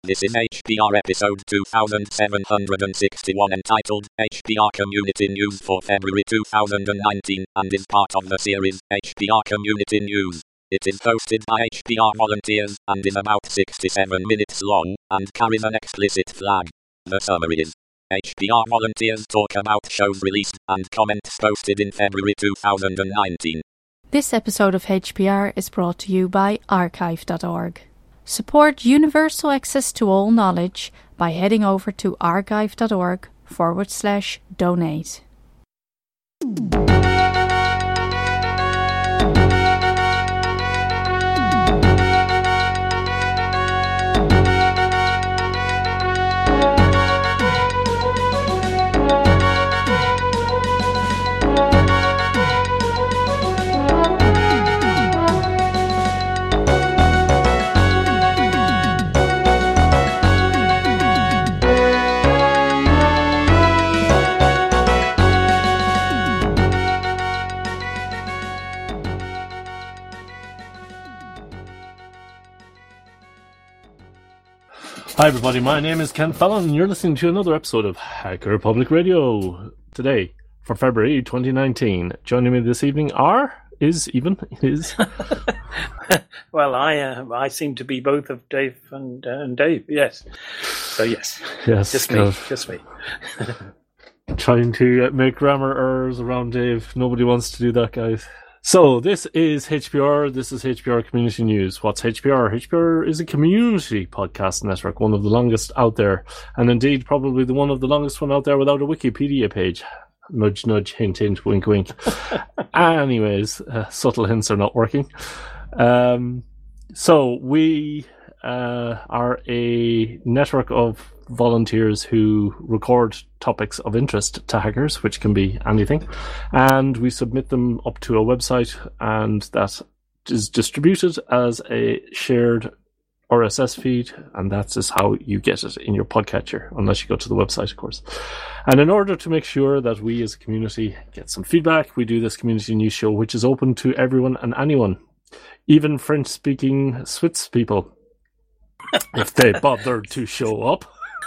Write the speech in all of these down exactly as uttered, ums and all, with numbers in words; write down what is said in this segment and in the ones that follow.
This is H P R episode two thousand seven hundred sixty-one entitled H P R Community News for February two thousand nineteen and is part of the series H P R Community News. It is hosted by H P R volunteers and is about sixty-seven minutes long and carries an explicit flag. The summary is: H P R volunteers talk about shows released and comments posted in February two thousand nineteen. This episode of H P R is brought to you by archive dot org. Support universal access to all knowledge by heading over to archive dot org forward slash donate. Hi everybody, my name is Ken Fallon and you're listening to another episode of Hacker Public Radio. Today, for February twenty nineteen, joining me this evening are, is, even, is... Well, I uh, I seem to be both of Dave and, uh, and Dave, yes. So yes, yes, just me, God. just me. Trying to uh, make grammar errors around Dave. Nobody wants to do that, guys. So, this is H P R, this is H P R Community News. What's H P R? H P R is a community podcast network, one of the longest out there, and indeed probably the one of the longest one out there without a Wikipedia page. Nudge, nudge, hint, hint, wink, wink. Anyways, uh, subtle hints are not working. Um, so, we uh, are a network of volunteers who record topics of interest to hackers, which can be anything, and we submit them up to a website, and that is distributed as a shared R S S feed, and that's just how you get it in your podcatcher, unless you go to the website, of course. And in order to make sure that we as a community get some feedback, we do this community news show, which is open to everyone and anyone, even French-speaking Swiss people, if they bothered to show up.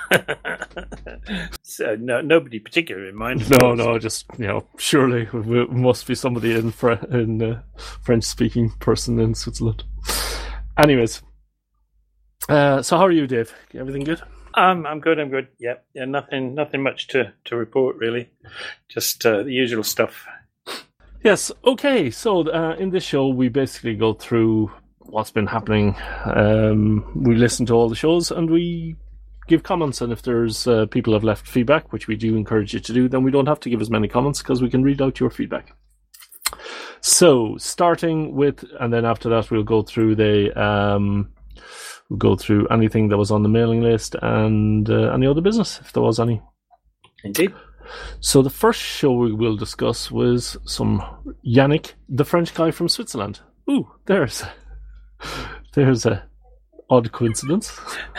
So no, nobody particular in mind. No, no, just, you know, surely it must be somebody in, Fre- in uh, French-speaking person in Switzerland. Anyways, uh, so how are you, Dave? Everything good? Um, I'm good. I'm good. Yeah, yeah. Nothing, nothing much to, to report really. Just uh, the usual stuff. Yes. Okay. So uh, in this show, we basically go through what's been happening. Um, we listen to all the shows and we give comments, and if there's uh, people have left feedback, which we do encourage you to do, then we don't have to give as many comments because we can read out your feedback. So starting with, and then after that we'll go through the um, we'll go through anything that was on the mailing list and uh, any other business if there was any. Indeed. So the first show we will discuss was some Yannick, the French guy from Switzerland. Ooh, there's there's a odd coincidence.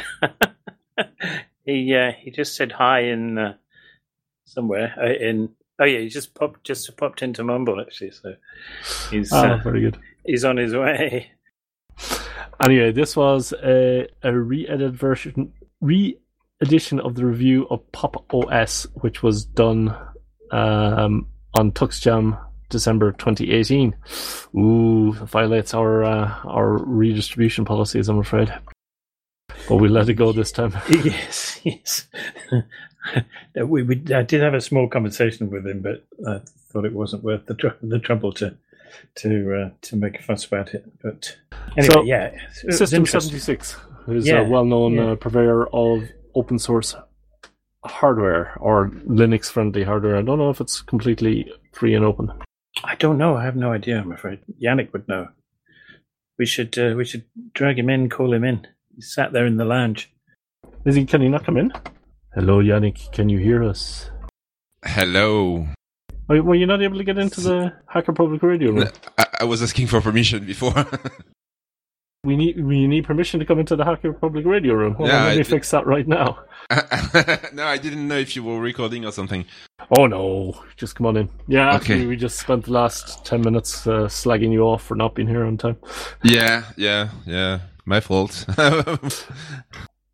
he uh, he just said hi in uh, somewhere uh, in oh yeah he just popped just popped into Mumble actually, so he's oh, uh, very good. He's on his way. Anyway, this was a a re-edited version re-edition of the review of Pop O S, which was done um, on TuxJam December twenty eighteen. Ooh, violates our uh, our redistribution policies, I'm afraid. But we let it go this time. Yes, yes. we, we I did have a small conversation with him, but I thought it wasn't worth the tr- the trouble to to uh, to make a fuss about it. But anyway, so, yeah, it System seventy-six is yeah, a well-known yeah. uh, purveyor of open source hardware or Linux-friendly hardware. I don't know if it's completely free and open. I don't know. I have no idea. I'm afraid Yannick would know. We should uh, we should drag him in, call him in. He sat there in the lounge. Is he? Can he not come in? Hello, Yannick. Can you hear us? Hello. Were were you not able to get into the Hacker Public Radio room? I, I was asking for permission before. we need we need permission to come into the Hacker Public Radio room. Hold yeah, on, let me I, fix that right now. No, I didn't know if you were recording or something. Oh no, just come on in. Yeah, actually, okay. We just spent the last ten minutes uh, slagging you off for not being here on time. Yeah, yeah, yeah. My fault.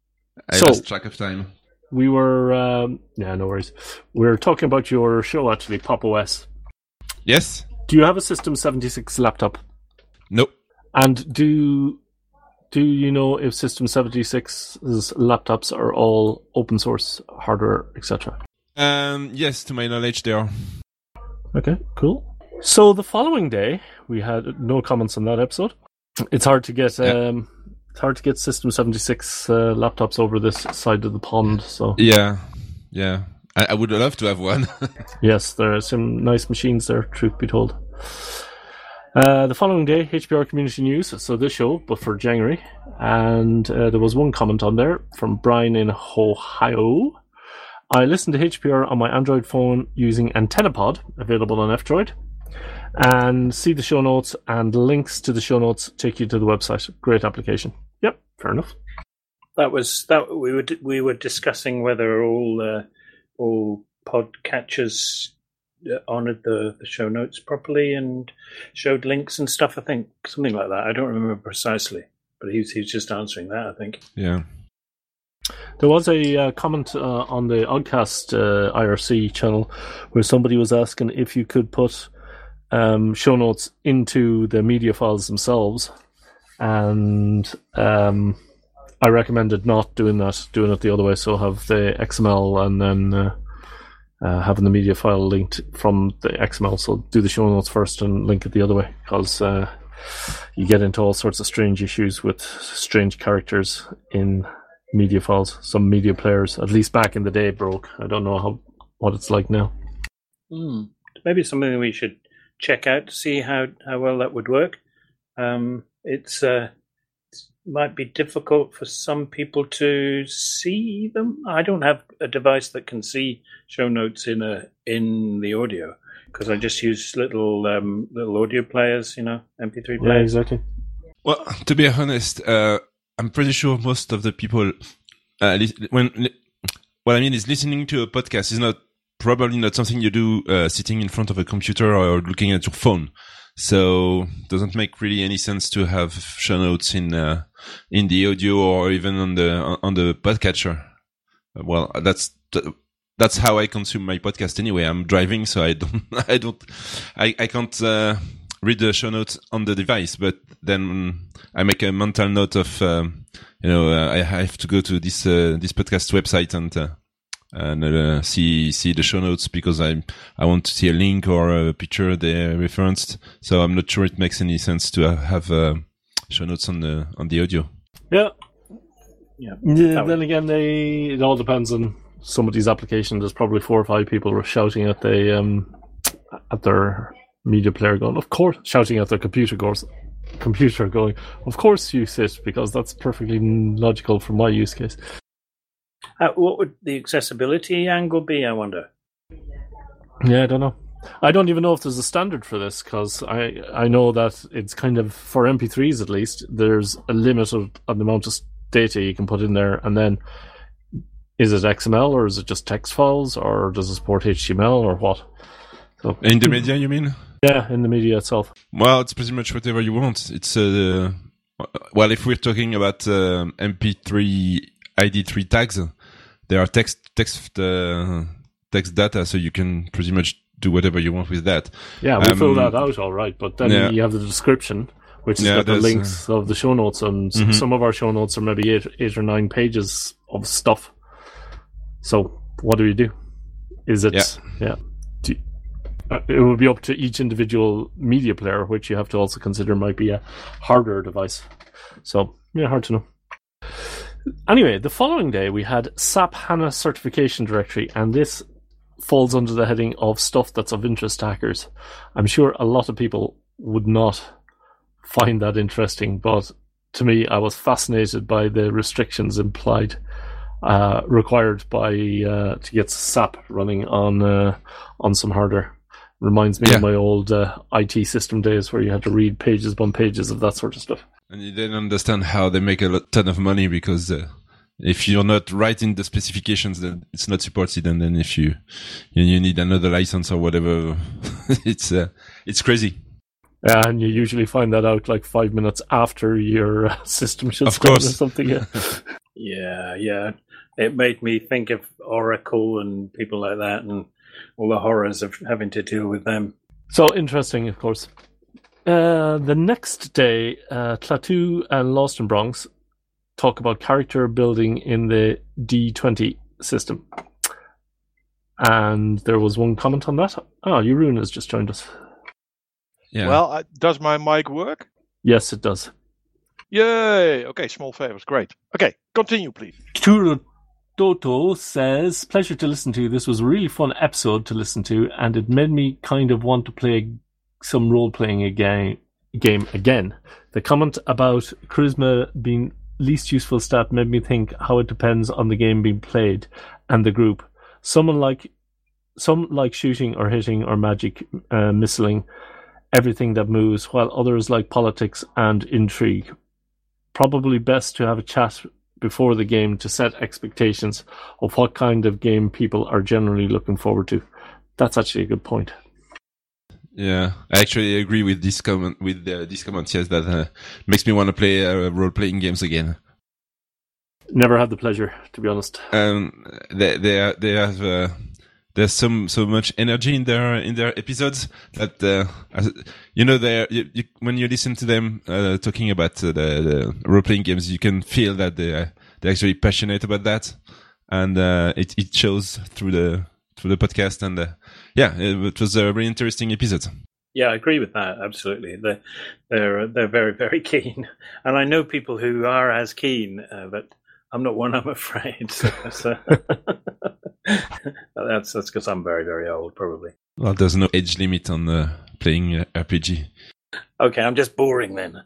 I So- lost track of time. We were, um, yeah, no worries. We are talking about your show, actually, Pop O S. Yes? Do you have a System seventy-six laptop? Nope. And do do you know if System seventy-six's laptops are all open source hardware, et cetera? Um, yes, to my knowledge, they are. Okay, cool. So the following day, we had no comments on that episode. It's hard to get Yeah. um, it's hard to get System seventy-six uh, laptops over this side of the pond. So Yeah, yeah. I, I would love to have one. yes, there are some nice machines there. Truth be told. Uh, the following day, H P R Community News, so this show, but for January, and uh, there was one comment on there from Brian in Ohio. I listened to H P R on my Android phone using AntennaPod, available on F-Droid, and see the show notes, and links to the show notes take you to the website. Great application. Yep, fair enough. That was that we were we were discussing whether all uh, all podcatchers uh, honoured the, the show notes properly and showed links and stuff. I think something like that. I don't remember precisely, but he's he's just answering that. I think. Yeah. There was a uh, comment uh, on the Oddcast uh, I R C channel where somebody was asking if you could put um, show notes into the media files themselves, and um, I recommended not doing that, doing it the other way. So have the X M L and then uh, uh, having the media file linked from the X M L. So do the show notes first and link it the other way, because uh, you get into all sorts of strange issues with strange characters in media files. Some media players, at least back in the day, broke. I don't know how what it's like now. Mm. Maybe something we should check out to see how, how well that would work. Um, it's uh, it might be difficult for some people to see them. I don't have a device that can see show notes in a in the audio because I just use little um, little audio players, you know, M P three Yeah, players. exactly. Well, to be honest, uh, I'm pretty sure most of the people, uh, li- when li- what I mean is listening to a podcast is not probably not something you do uh, sitting in front of a computer or looking at your phone. So it doesn't make really any sense to have show notes in uh, in the audio or even on the on the podcatcher. Well, that's that's how I consume my podcast anyway. I'm driving, so I don't I don't I I can't. Uh, read the show notes on the device, but then I make a mental note of, um, you know, uh, I have to go to this uh, this podcast website and uh, and uh, see see the show notes because I I want to see a link or a picture they referenced. So I'm not sure it makes any sense to have uh, show notes on the on the audio. Yeah. Yeah. Yeah, That then would- again, they it all depends on somebody's application. There's probably four or five people who are shouting at the um at their media player, going, of course, shouting at their computer, goes, computer, going, of course you sit, because that's perfectly logical for my use case. Uh, what would the accessibility angle be? I wonder. Yeah, I don't know. I don't even know if there's a standard for this, because I I know that it's kind of, for M P threes at least, there's a limit of, of the amount of data you can put in there, and then is it X M L or is it just text files, or does it support H T M L or what? So, In the media, you mean? yeah, in the media itself. Well, it's pretty much whatever you want. It's uh, well, if we're talking about uh, M P three I D three tags, they are text text uh, text data, so you can pretty much do whatever you want with that. Yeah, we Um, fill that out all right, but then yeah. you have the description, which has Yeah, got the there's, links of the show notes, and s- Mhm. some of our show notes are maybe eight, eight or nine pages of stuff. So what do we do? Is it? Yeah. yeah do, uh, it would be up to each individual media player, which you have to also consider might be a hardware device. So yeah, hard to know. Anyway, the following day we had S A P HANA certification directory, and this falls under the heading of stuff that's of interest to hackers. I'm sure a lot of people would not find that interesting, but to me, I was fascinated by the restrictions implied, uh, required by uh, to get S A P running on uh, on some hardware. Reminds me Yeah. of my old uh, I T system days where you had to read pages upon pages of that sort of stuff. And you didn't understand how they make a lot, ton of money because uh, if you're not writing the specifications, then it's not supported. And then if you you, you need another license or whatever, it's uh, it's crazy. Yeah, and you usually find that out like five minutes after your uh, system shuts Of down or course. something. Yeah. Yeah, yeah. It made me think of Oracle and people like that and all the horrors of having to deal with them. So interesting, of course. Uh, the next day, uh, Klaatu and Lost in Bronx talk about character building in the D twenty system. And there was one comment on that. Oh, Jeroen has just joined us. Yeah. Well, uh, does my mic work? Yes, it does. Yay! Okay, small favors. Great. Okay, continue, please. Turo Toto says, pleasure to listen to. This was a really fun episode to listen to, and it made me kind of want to play some role-playing again, game again. The comment about charisma being least useful stat made me think how it depends on the game being played and the group. Someone like some like shooting or hitting or magic, uh, missiling everything that moves, while others like politics and intrigue. Probably best to have a chat before the game to set expectations of what kind of game people are generally looking forward to. That's actually a good point. Yeah, I actually agree with this comment. With uh, this comment, yes, that uh, makes me want to play uh, role-playing games again. Never had the pleasure, to be honest. Um, they they are, they have uh, there's some so much energy in their in their episodes that uh, as, you know they you, you, when you listen to them uh, talking about uh, the, the role-playing games, you can feel that they are, they're actually passionate about that, and uh, it it shows through the through the podcast. And uh, yeah, it, it was a really interesting episode. Yeah, I agree with that. Absolutely, they're they're they're very very keen, and I know people who are as keen, uh, but I'm not one. I'm afraid. So, so that's that's because I'm very very old, probably. Well, there's no age limit on uh, playing uh, R P G. Okay, I'm just boring then.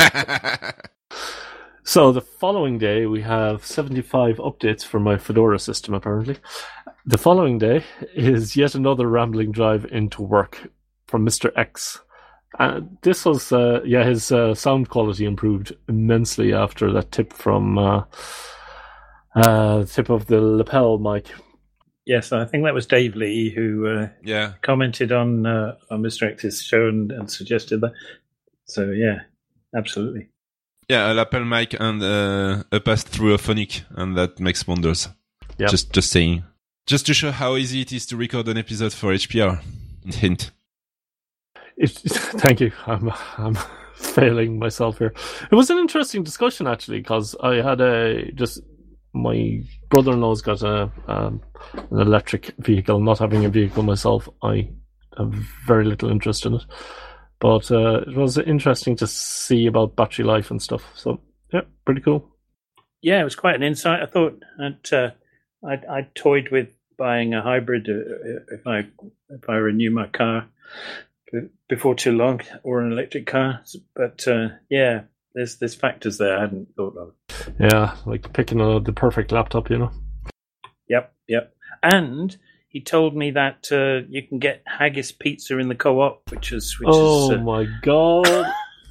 So the following day, we have seventy-five updates for my Fedora system, apparently. The following day is yet another rambling drive into work from Mister X. Uh, this was, uh, yeah, his uh, sound quality improved immensely after that tip from uh, uh, the tip of the lapel mic. Yes, I think that was Dave Lee who uh, yeah commented on uh, on Mister X's show and, and suggested that. So yeah, absolutely. Yeah, a lapel mic and uh, a pass through a phonic, and that makes wonders. Yep. Just just saying. Just to show how easy it is to record an episode for H P R. Hint. It, thank you. I'm I'm failing myself here. It was an interesting discussion actually, because I had a just my brother-in-law's got a um, an electric vehicle. Not having a vehicle myself, I have very little interest in it. But uh, it was interesting to see about battery life and stuff. So yeah, pretty cool. Yeah, it was quite an insight. I thought that uh, I I toyed with buying a hybrid uh, if I if I renew my car before too long, or an electric car. But uh, yeah, there's there's factors there I hadn't thought of. Yeah, like picking uh, the perfect laptop, you know. Yep, yep. And he told me that uh, you can get haggis pizza in the co-op, which is which oh is. Uh, my god!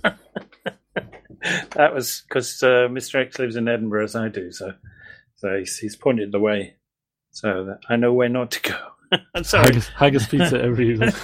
That was because uh, Mister X lives in Edinburgh as I do, so so he's, he's pointed the way, so that I know where not to go. I'm sorry. Haggis, haggis pizza every evening.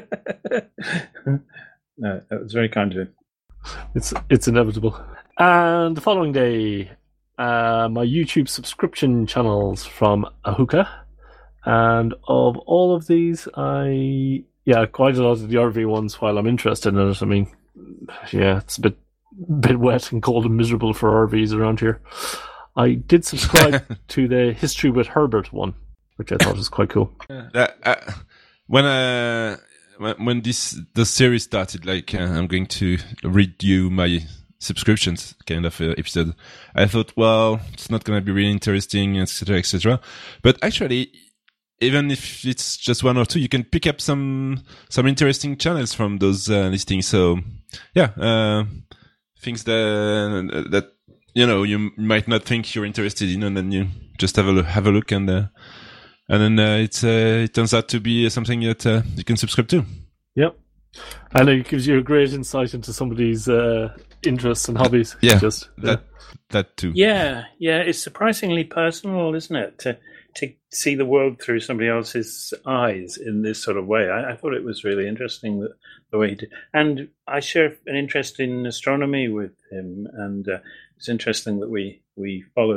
No, that was very kind of him. It's it's inevitable. And the following day, uh, my YouTube subscription channels from Ahuka. And of all of these, I yeah, quite a lot of the R V ones. While I'm interested in it, I mean, yeah, it's a bit bit wet and cold and miserable for R Vs around here. I did subscribe to the History with Herbert one, which I thought was quite cool. Uh, uh, when uh, when when this the series started, like uh, I'm going to read you my subscriptions kind of uh, episode, I thought, well, it's not going to be really interesting, et cetera, et cetera. But actually, even if it's just one or two, you can pick up some some interesting channels from those uh, listings. So, yeah, uh, things that that you know you might not think you're interested in, and then you just have a look, have a look, and uh, and then uh, it's uh, it turns out to be something that uh, you can subscribe to. Yep, and it gives you a great insight into somebody's uh, interests and hobbies. Yeah, just that yeah. that too. Yeah, yeah, it's surprisingly personal, isn't it? To to see the world through somebody else's eyes in this sort of way. I, I thought it was really interesting that the way he did. And I share an interest in astronomy with him, and uh, it's interesting that we we follow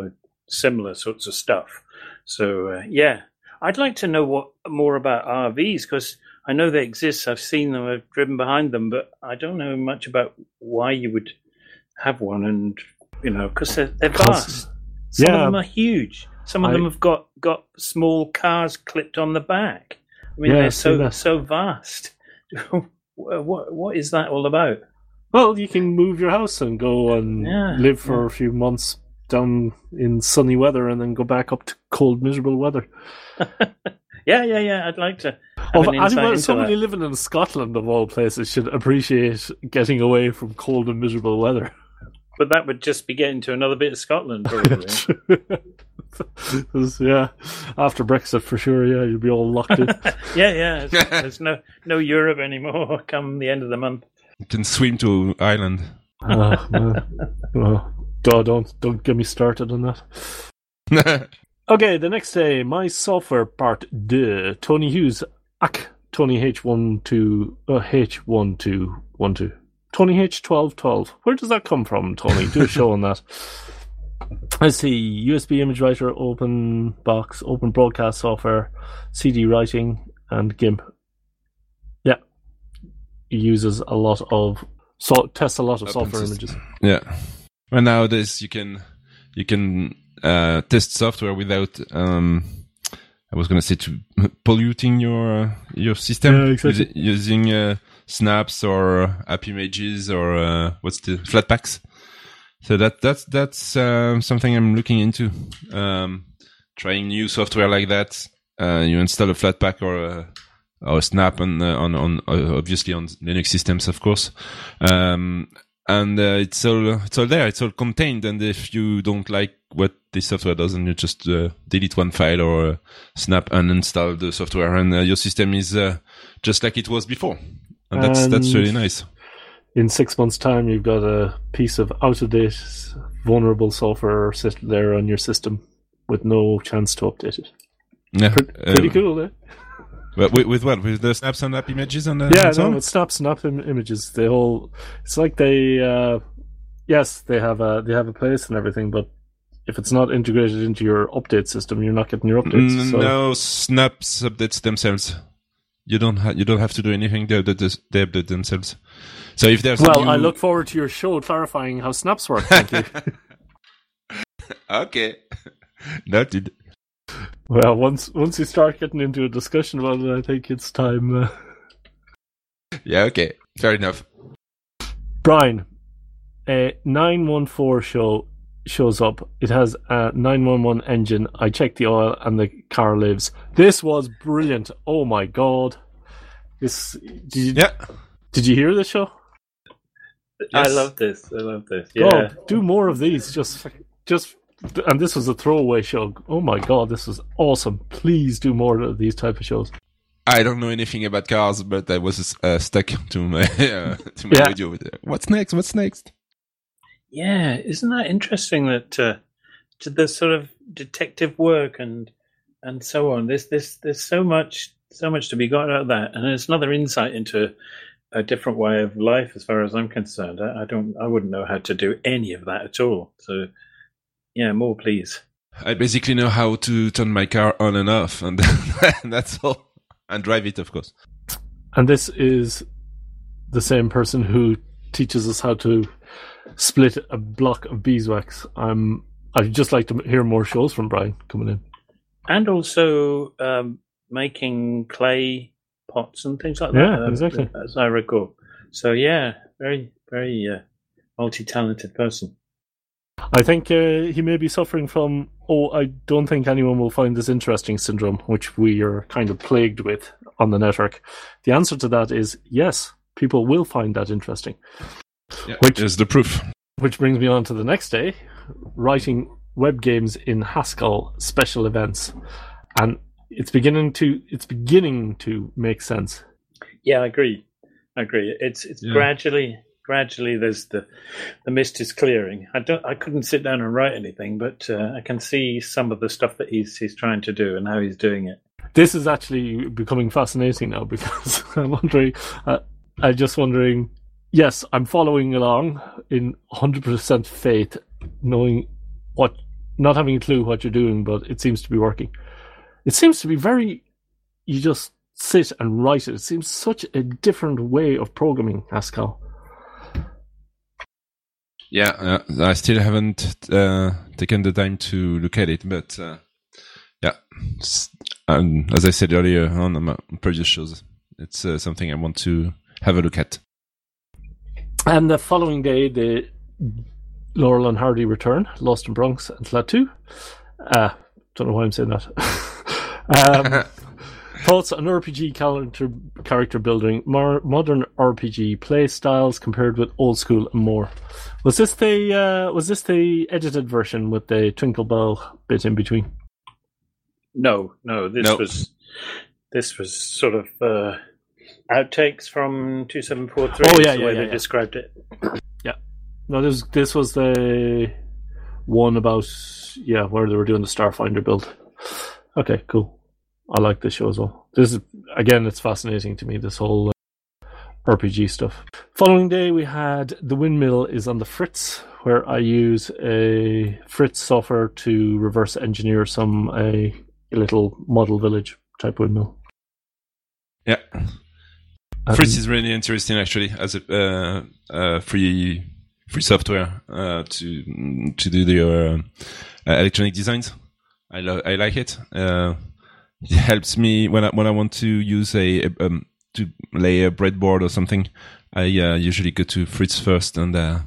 similar sorts of stuff. So uh, yeah, I'd like to know what more about R Vs, because I know they exist. I've seen them. I've driven behind them, but I don't know much about why you would have one. And you know, because they're, they're vast. Some yeah, of them are huge. Some of I, them have got, got small cars clipped on the back. I mean, yeah, they're so that. so vast. what what is that all about? Well, you can move your house and go and yeah, live for yeah. a few months down in sunny weather, and then go back up to cold, miserable weather. yeah, yeah, yeah. I'd like to. Have Oh, an insight anyone, into somebody that. living in Scotland, of all places, should appreciate getting away from cold and miserable weather. But that would just be getting to another bit of Scotland, probably. Yeah, after Brexit, for sure. Yeah, you'll be all locked in. yeah, yeah. There's, there's no no Europe anymore. Come the end of the month. You can swim to Ireland. Oh, well, well, don't, don't don't get me started on that. Okay, the next day, my software part deux. Tony Hughes, ac Tony H one two uh, H one two one two. Tony H twelve twelve. Where does that come from, Tony? Do a show on that. I see U S B image writer, open box, open broadcast software, C D writing, and GIMP. Yeah, he uses a lot of so tests a lot of Open software system. images. Yeah, and nowadays you can you can uh, test software without. Um, I was going to say to polluting your uh, your system Yeah, exactly. Usi- using uh, snaps or app images or uh, what's the Flatpaks. So that that's that's um, something I'm looking into. Um, trying new software like that. Uh, you install a Flatpak or a or a Snap on uh, on on uh, obviously on Linux systems, of course. Um, and uh, it's all it's all there. It's all contained. And if you don't like what this software does, then you just uh, delete one file or uh, Snap and install the software, and uh, your system is uh, just like it was before. And that's And that's really nice. in six months' time, you've got a piece of out-of-date, vulnerable software sitting there on your system with no chance to update it. Yeah, Pretty, pretty uh, cool, eh? But with, with what? With the snaps and app images and uh, Yeah, and so no, on? it snaps snap im- images. They all, it's like they, uh, yes, they have a they have a place and everything, but if it's not integrated into your update system, you're not getting your updates. Mm, So. No, snaps updates themselves. You don't ha- you don't have to do anything. They update, they update themselves. So if there's Well, a new... I look forward to your show clarifying how snaps work. Thank you. Okay, noted. Well, once once you start getting into a discussion about it, I think it's time. Uh... Yeah, okay, fair enough. Brian, a nine one four show shows up. It has a nine one one engine. I checked the oil and the car lives. This was brilliant. Oh my god. This did you, Yeah, did you hear this show? I Yes. love this. I love this. Yeah. God, do more of these. Just just and this was a throwaway show. Oh my god, this was awesome. Please do more of these type of shows. I don't know anything about cars, but I was uh, stuck to my uh, to my Yeah. radio. With, uh, What's next? What's next? Yeah, isn't that interesting that uh, to the sort of detective work and and so on. There's there's there's so much so much to be got out of that, and it's another insight into a different way of life, as far as I'm concerned. I, I don't, I wouldn't know how to do any of that at all. So, yeah, more please. I basically know how to turn my car on and off, and that's all, and drive it, of course. And this is the same person who teaches us how to split a block of beeswax. I'm. I'd just like to hear more shows from Brian coming in. And also um, making clay pots and things like that. Yeah, uh, exactly. As I recall. So yeah, very, very uh, multi-talented person. I think uh, he may be suffering from, oh, I don't think anyone will find this interesting syndrome, which we are kind of plagued with on the network. The answer to that is yes, people will find that interesting. Yeah, Which- is the proof. Which brings me on to the next day, writing web games in Haskell special events. And it's beginning to it's beginning to make sense. Yeah, I agree. I agree. It's it's Yeah. gradually gradually there's the the mist is clearing. I don't I couldn't sit down and write anything, but uh, I can see some of the stuff that he's he's trying to do and how he's doing it. This is actually becoming fascinating now because I'm wondering, uh, I'm just wondering, yes, I'm following along in one hundred percent faith, knowing what not having a clue what you're doing, but it seems to be working. It seems to be very, you just sit and write it. It seems such a different way of programming Haskell. Yeah, uh, I still haven't uh, taken the time to look at it, but uh, yeah, um, as I said earlier on my previous shows, it's uh, something I want to have a look at. And the following day, the Laurel and Hardy return, Lost in Bronx and Flat two. Uh, don't know why I'm saying that. um, thoughts on R P G character, character building, more modern R P G play styles compared with old school and more. Was this the uh, was this the edited version with the Twinkle Bell bit in between? No, no. This Nope. was this was sort of uh, outtakes from two seven four three. Oh, yeah, the yeah, way yeah, they yeah. described it. No, this this was the one about yeah where they were doing the Starfinder build. Okay, cool. I like this show as well. This is again, it's fascinating to me. This whole uh, R P G stuff. Following day, we had The Windmill is on the Fritz, where I use a Fritz software to reverse engineer some a, a little model village type windmill. Yeah, Um, Fritz is really interesting actually as a uh, uh, free free software uh, to to do the uh, uh, electronic designs. I lo- I like it. Uh, it helps me when I when I want to use a, a um, to lay a breadboard or something. I uh, usually go to Fritz first and uh,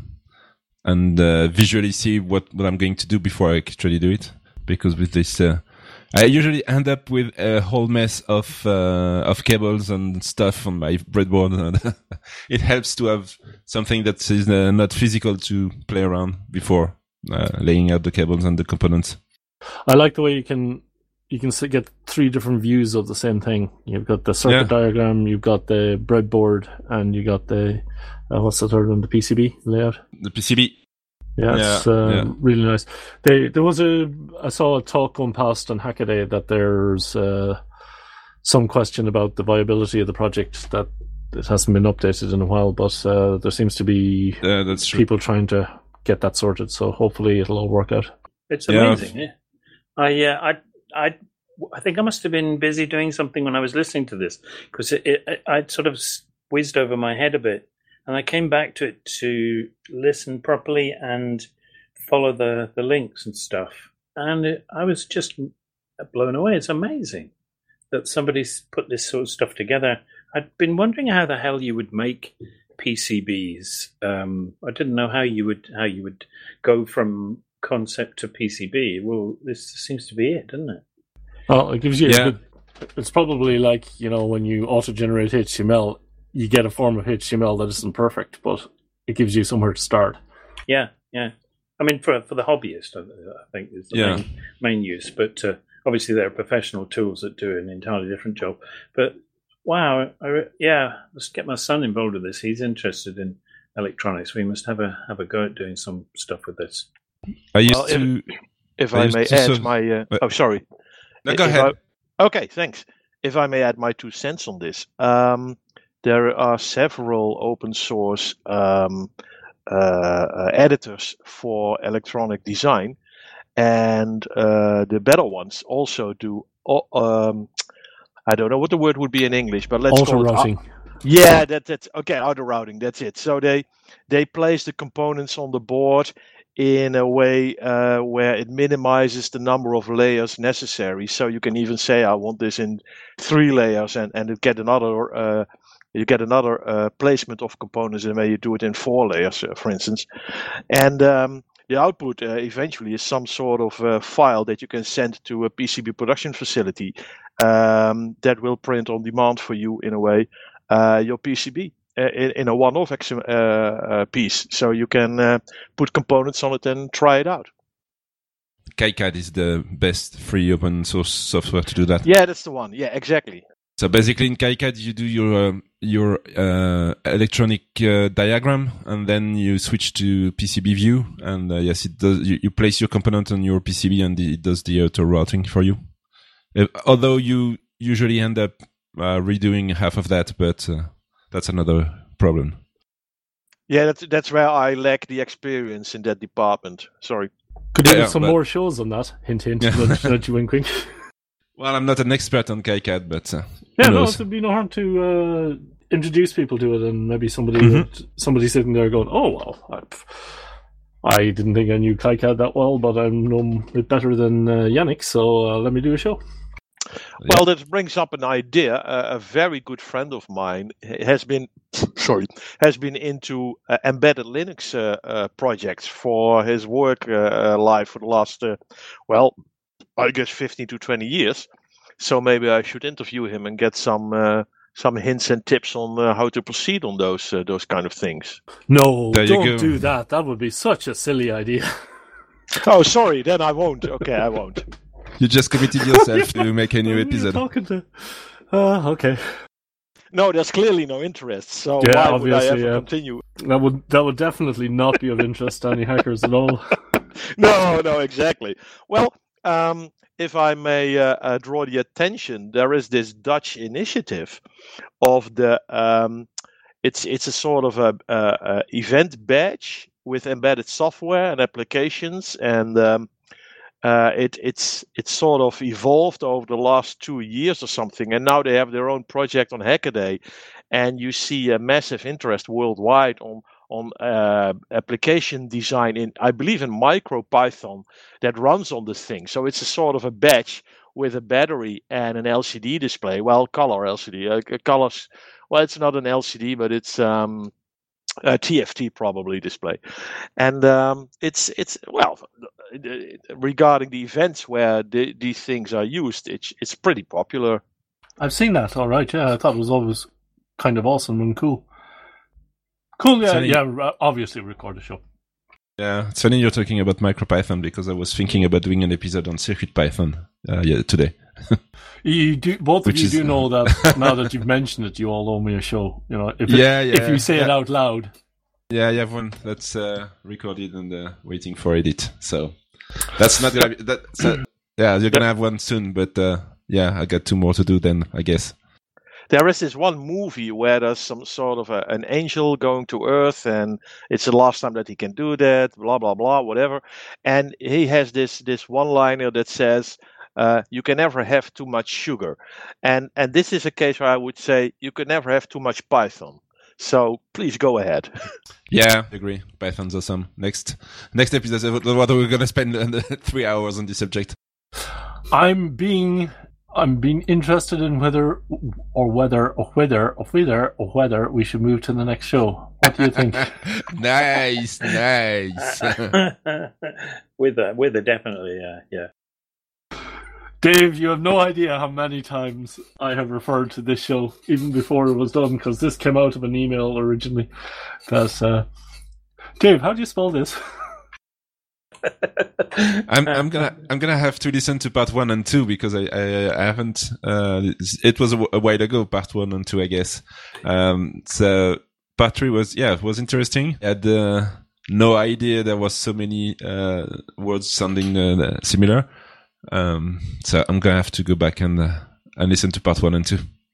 and uh, visually see what, what I'm going to do before I actually do it. Because with this, uh, I usually end up with a whole mess of uh, of cables and stuff on my breadboard. And it helps to have something that is uh, not physical to play around before uh, laying out the cables and the components. I like the way you can you can s- get three different views of the same thing. You've got the circuit Yeah. diagram, you've got the breadboard, and you got the uh, what's the third one? The P C B layout. The P C B. Yeah, it's Yeah, uh, yeah. really nice. They, there was a I saw a talk going past on Hackaday that there's uh, some question about the viability of the project, that it hasn't been updated in a while, but uh, there seems to be Uh, that's true. people trying to get that sorted. So hopefully it'll all work out. It's Yeah. amazing. Yeah. I, uh, I, I, I think I must have been busy doing something when I was listening to this, because it, it, I'd sort of whizzed over my head a bit, and I came back to it to listen properly and follow the, the links and stuff. And it, I was just blown away. It's amazing that somebody's put this sort of stuff together. I'd been wondering how the hell you would make P C Bs. Um, I didn't know how you would how you would go from concept to P C B. Well, this seems to be it, doesn't it? Well, it gives you. Yeah. A good, it's probably like, you know, when you auto-generate H T M L, you get a form of H T M L that isn't perfect, but it gives you somewhere to start. Yeah, yeah. I mean, for for the hobbyist, I, I think is the Yeah. main, main use. But uh, obviously, there are professional tools that do an entirely different job. But wow, I, re- yeah, let's get my son involved with this. He's interested in electronics. We must have a have a go at doing some stuff with this. I used Well, if- to. If I I used may to add serve- my, uh, Uh, oh sorry. No, go If ahead. I- okay, thanks. If I may add my two cents on this, um, there are several open source um, uh, uh, editors for electronic design, and uh, the better ones also do. o- Um, I don't know what the word would be in English, but let's call it Auto-routing. yeah, that, that's okay. Auto routing, that's it. So they they place the components on the board in a way uh, where it minimizes the number of layers necessary. So you can even say, I want this in three layers, and and it get another uh, you get another uh, placement of components, and where you do it in four layers, uh, for instance, and um, the output uh, eventually is some sort of uh, file that you can send to a P C B production facility um, that will print on demand for you in a way uh, your P C B uh, in, in a one-off ex- uh, uh, piece, so you can uh, put components on it and try it out. KiCad is the best free open source software to do that. Yeah, that's the one. Yeah, exactly. So basically, in KiCad, you do your um, your uh, electronic uh, diagram, and then you switch to P C B view. And uh, yes, it does. You, you place your component on your P C B, and it does the auto routing for you. Uh, although you usually end up uh, redoing half of that, but uh, that's another problem. Yeah, that's that's where I lack the experience in that department. Sorry. Could you Yeah, do some but- more shows on that? Hint, hint, Yeah. nudge, nudge, wink, wink. Well, I'm not an expert on KiCad, but uh, Yeah, who no, knows? it'd be no harm to uh, introduce people to it, and maybe somebody Mhm. would, somebody sitting there going, "Oh well, I, I didn't think I knew KiCad that well, but I'm no bit better than uh, Yannick, so uh, let me do a show." Well, that brings up an idea. Uh, a very good friend of mine has been, sorry, has been into uh, embedded Linux uh, uh, projects for his work uh, life for the last, uh, well, I guess fifteen to twenty years. So maybe I should interview him and get some uh, some hints and tips on uh, how to proceed on those uh, those kind of things. No, There you don't go. do that. That would be such a silly idea. Oh, sorry, then I won't. Okay, I won't. You just committed yourself to make a new Who are you episode. talking to? Uh, okay, No, there's clearly no interest. So Yeah, why would I obviously, ever yeah. continue? that would that would definitely not be of interest to any hackers at all. No, no, exactly. Well, um, if I may uh, uh, draw the attention, there is this Dutch initiative of the. Um, it's it's a sort of a, a, a event badge with embedded software and applications, and um, uh, it it's it's sort of evolved over the last two years or something, and now they have their own project on Hackaday, and you see a massive interest worldwide on on uh, application design in, I believe, in MicroPython that runs on this thing. So it's a sort of a badge with a battery and an L C D display. Well, color L C D, uh, colors. Well, it's not an L C D, but it's um, a T F T probably display, and um, it's it's well regarding the events where the, these things are used, it's it's pretty popular. I've seen that. All right, yeah, I thought it was always kind of awesome and cool. Cool, yeah, Funny. yeah. r- Obviously, record a show. Yeah, it's funny you're talking about MicroPython because I was thinking about doing an episode on CircuitPython uh, yeah, today. You do both Which of you is- do know that now that you've mentioned it, you all owe me a show. You know, if it, Yeah, yeah, if you say it yeah. out loud. Yeah, I have one that's uh, recorded and uh, waiting for edit. So that's not gonna be that. So, yeah, you're gonna have one soon, but uh, yeah, I got two more to do then, I guess. There is this one movie where there's some sort of a, an angel going to Earth, and it's the last time that he can do that. Blah blah blah, whatever. And he has this this one liner that says, uh, "You can never have too much sugar," and and this is a case where I would say you can never have too much Python. So please go ahead. Yeah, I agree. Python's awesome. Next, next episode, what we're gonna spend uh, three hours on this subject. I'm being I'm being interested in whether or whether or whether or whether or whether we should move to the next show. What do you think? Nice, nice. with a with a definitely, yeah, yeah. Dave, you have no idea how many times I have referred to this show, even before it was done, because this came out of an email originally. That, uh, Dave, how do you spell this? I'm I'm gonna I'm gonna have to listen to part one and two because I I, I haven't. Uh, it was a, a while ago, part one and two, I guess. Um, so part three was yeah, it was interesting. I had uh, no idea there was so many uh, words sounding uh, similar. Um, so I'm gonna have to go back and uh, and listen to part one and two.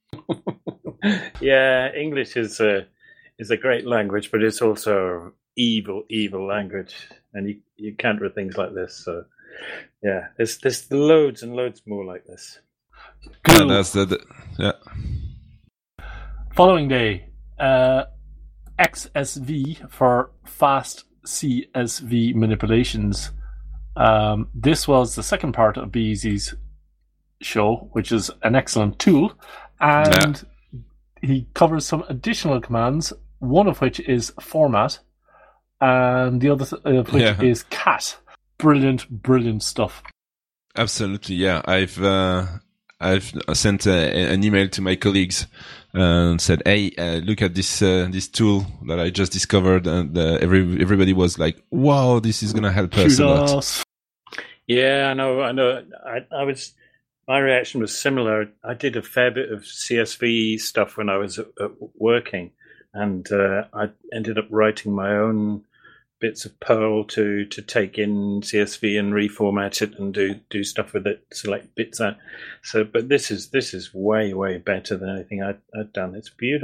Yeah, English is a is a great language, but it's also evil, evil language, and you you can't read things like this. So, yeah, there's there's loads and loads more like this. Yeah, that's the, the yeah. Following day, uh, X S V for fast C S V manipulations. Um, this was the second part of B E Z's show, which is an excellent tool, and he covers some additional commands, one of which is format, and the other th- of which Yeah. is cat. Brilliant, brilliant stuff. Absolutely, yeah. I've uh, I've sent a, an email to my colleagues and said, "Hey, uh, look at this uh, this tool that I just discovered," and uh, every everybody was like, "Wow, this is gonna help us a lot." Kudos. Yeah, I know, I know. I, I was, my reaction was similar. I did a fair bit of C S V stuff when I was at, at working, and uh, I ended up writing my own bits of Perl to to take in C S V and reformat it and do do stuff with it, select bits out. So, but this is this is way way better than anything I'd, I'd done. It's beautiful.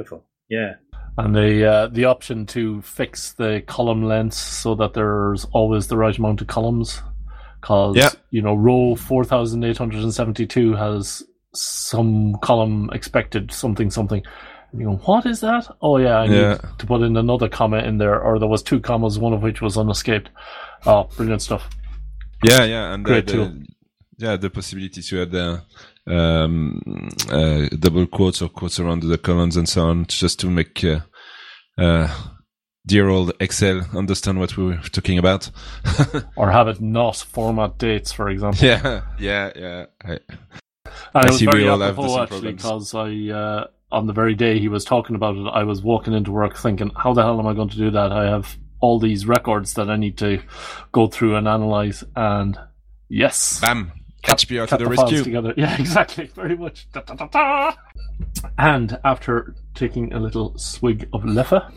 Yeah. And the uh, the option to fix the column lengths so that there's always the right amount of columns. Because, Yeah. you know, row four thousand eight hundred seventy-two has some column expected something, something. And you go, what is that? Oh, yeah, I Yeah. need to put in another comma in there. Or there was two commas, one of which was unescaped. Oh, brilliant stuff. Yeah, yeah, and Great the, tool. the, yeah, the possibility to add uh, um, uh, double quotes or quotes around the columns and so on, just to make uh, uh, dear old Excel understand what we were talking about. Or have it not format dates, for example. yeah, yeah, yeah. I, And I it was see very we all have the apropos, same actually, problems. because I, uh, on the very day he was talking about it, I was walking into work thinking, how the hell am I going to do that? I have all these records that I need to go through and analyze, and yes. Bam! Catch me out to Cut the the files rescue. together. Yeah, exactly. Very much. Da, da, da, da. And after taking a little swig of Leffe,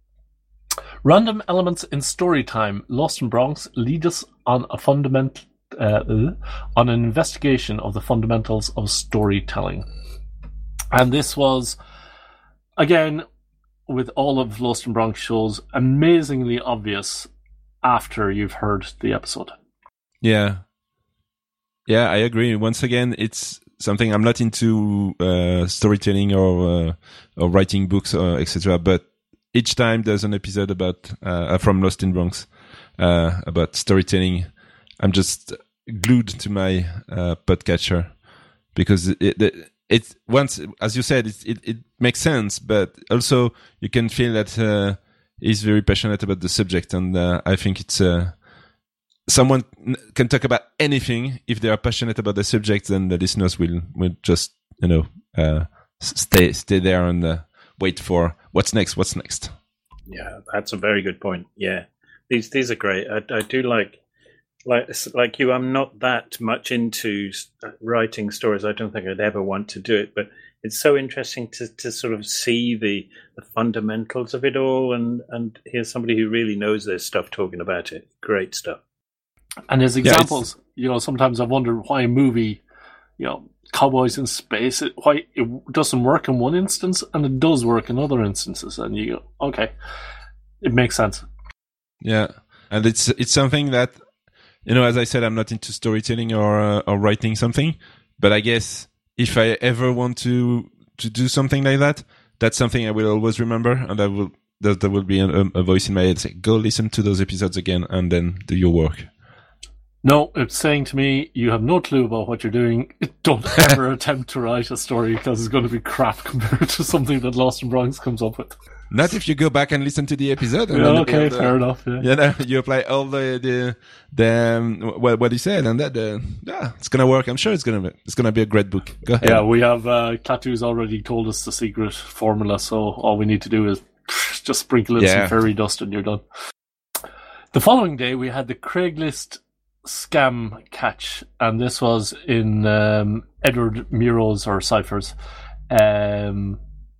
random elements in story time. Lost in Bronx lead us on a fundament, uh, on an investigation of the fundamentals of storytelling. And this was, again, with all of Lost in Bronx shows, amazingly obvious after you've heard the episode. Yeah. Yeah, I agree. Once again, it's something I'm not into uh, storytelling or uh, or writing books or et cetera. But each time there's an episode about uh, from Lost in Bronx uh, about storytelling, I'm just glued to my uh, podcatcher because it, it it once, as you said, it, it it makes sense, but also you can feel that uh, he's very passionate about the subject, and uh, I think it's. Uh, Someone can talk about anything if they are passionate about the subject, then the listeners will, will just, you know, uh, stay stay there and uh, wait for what's next, what's next. Yeah, that's a very good point. Yeah, these these are great. I, I do like like like you. I'm not that much into writing stories. I don't think I'd ever want to do it, but it's so interesting to, to sort of see the, the fundamentals of it all, and and hear somebody who really knows their stuff talking about it. Great stuff. And as Yeah, examples, you know, sometimes I've wondered why a movie, you know, Cowboys in Space, it, why it doesn't work in one instance and it does work in other instances. And you go, okay, it makes sense. Yeah, and it's it's something that, you know, as I said, I'm not into storytelling or uh, or writing something, but I guess if I ever want to to do something like that, that's something I will always remember, and I will there, there will be a, a voice in my head say, go listen to those episodes again, and then do your work. No, it's saying to me, you have no clue about what you're doing. Don't ever attempt to write a story because it's going to be crap compared to something that Lost in Bronx comes up with. Not if you go back and listen to the episode. And Yeah, then okay, the, fair enough. Yeah. You know, you apply all the the the um, what what he said, and that uh, yeah, it's gonna work. I'm sure it's gonna be, it's gonna be a great book. Go ahead. Yeah, we have uh, Klaatu's already told us the secret formula, so all we need to do is just sprinkle in Yeah. some fairy dust and you're done. The following day, we had the Craigslist scam catch, and this was in um, Edward Muro's or Cypher's um,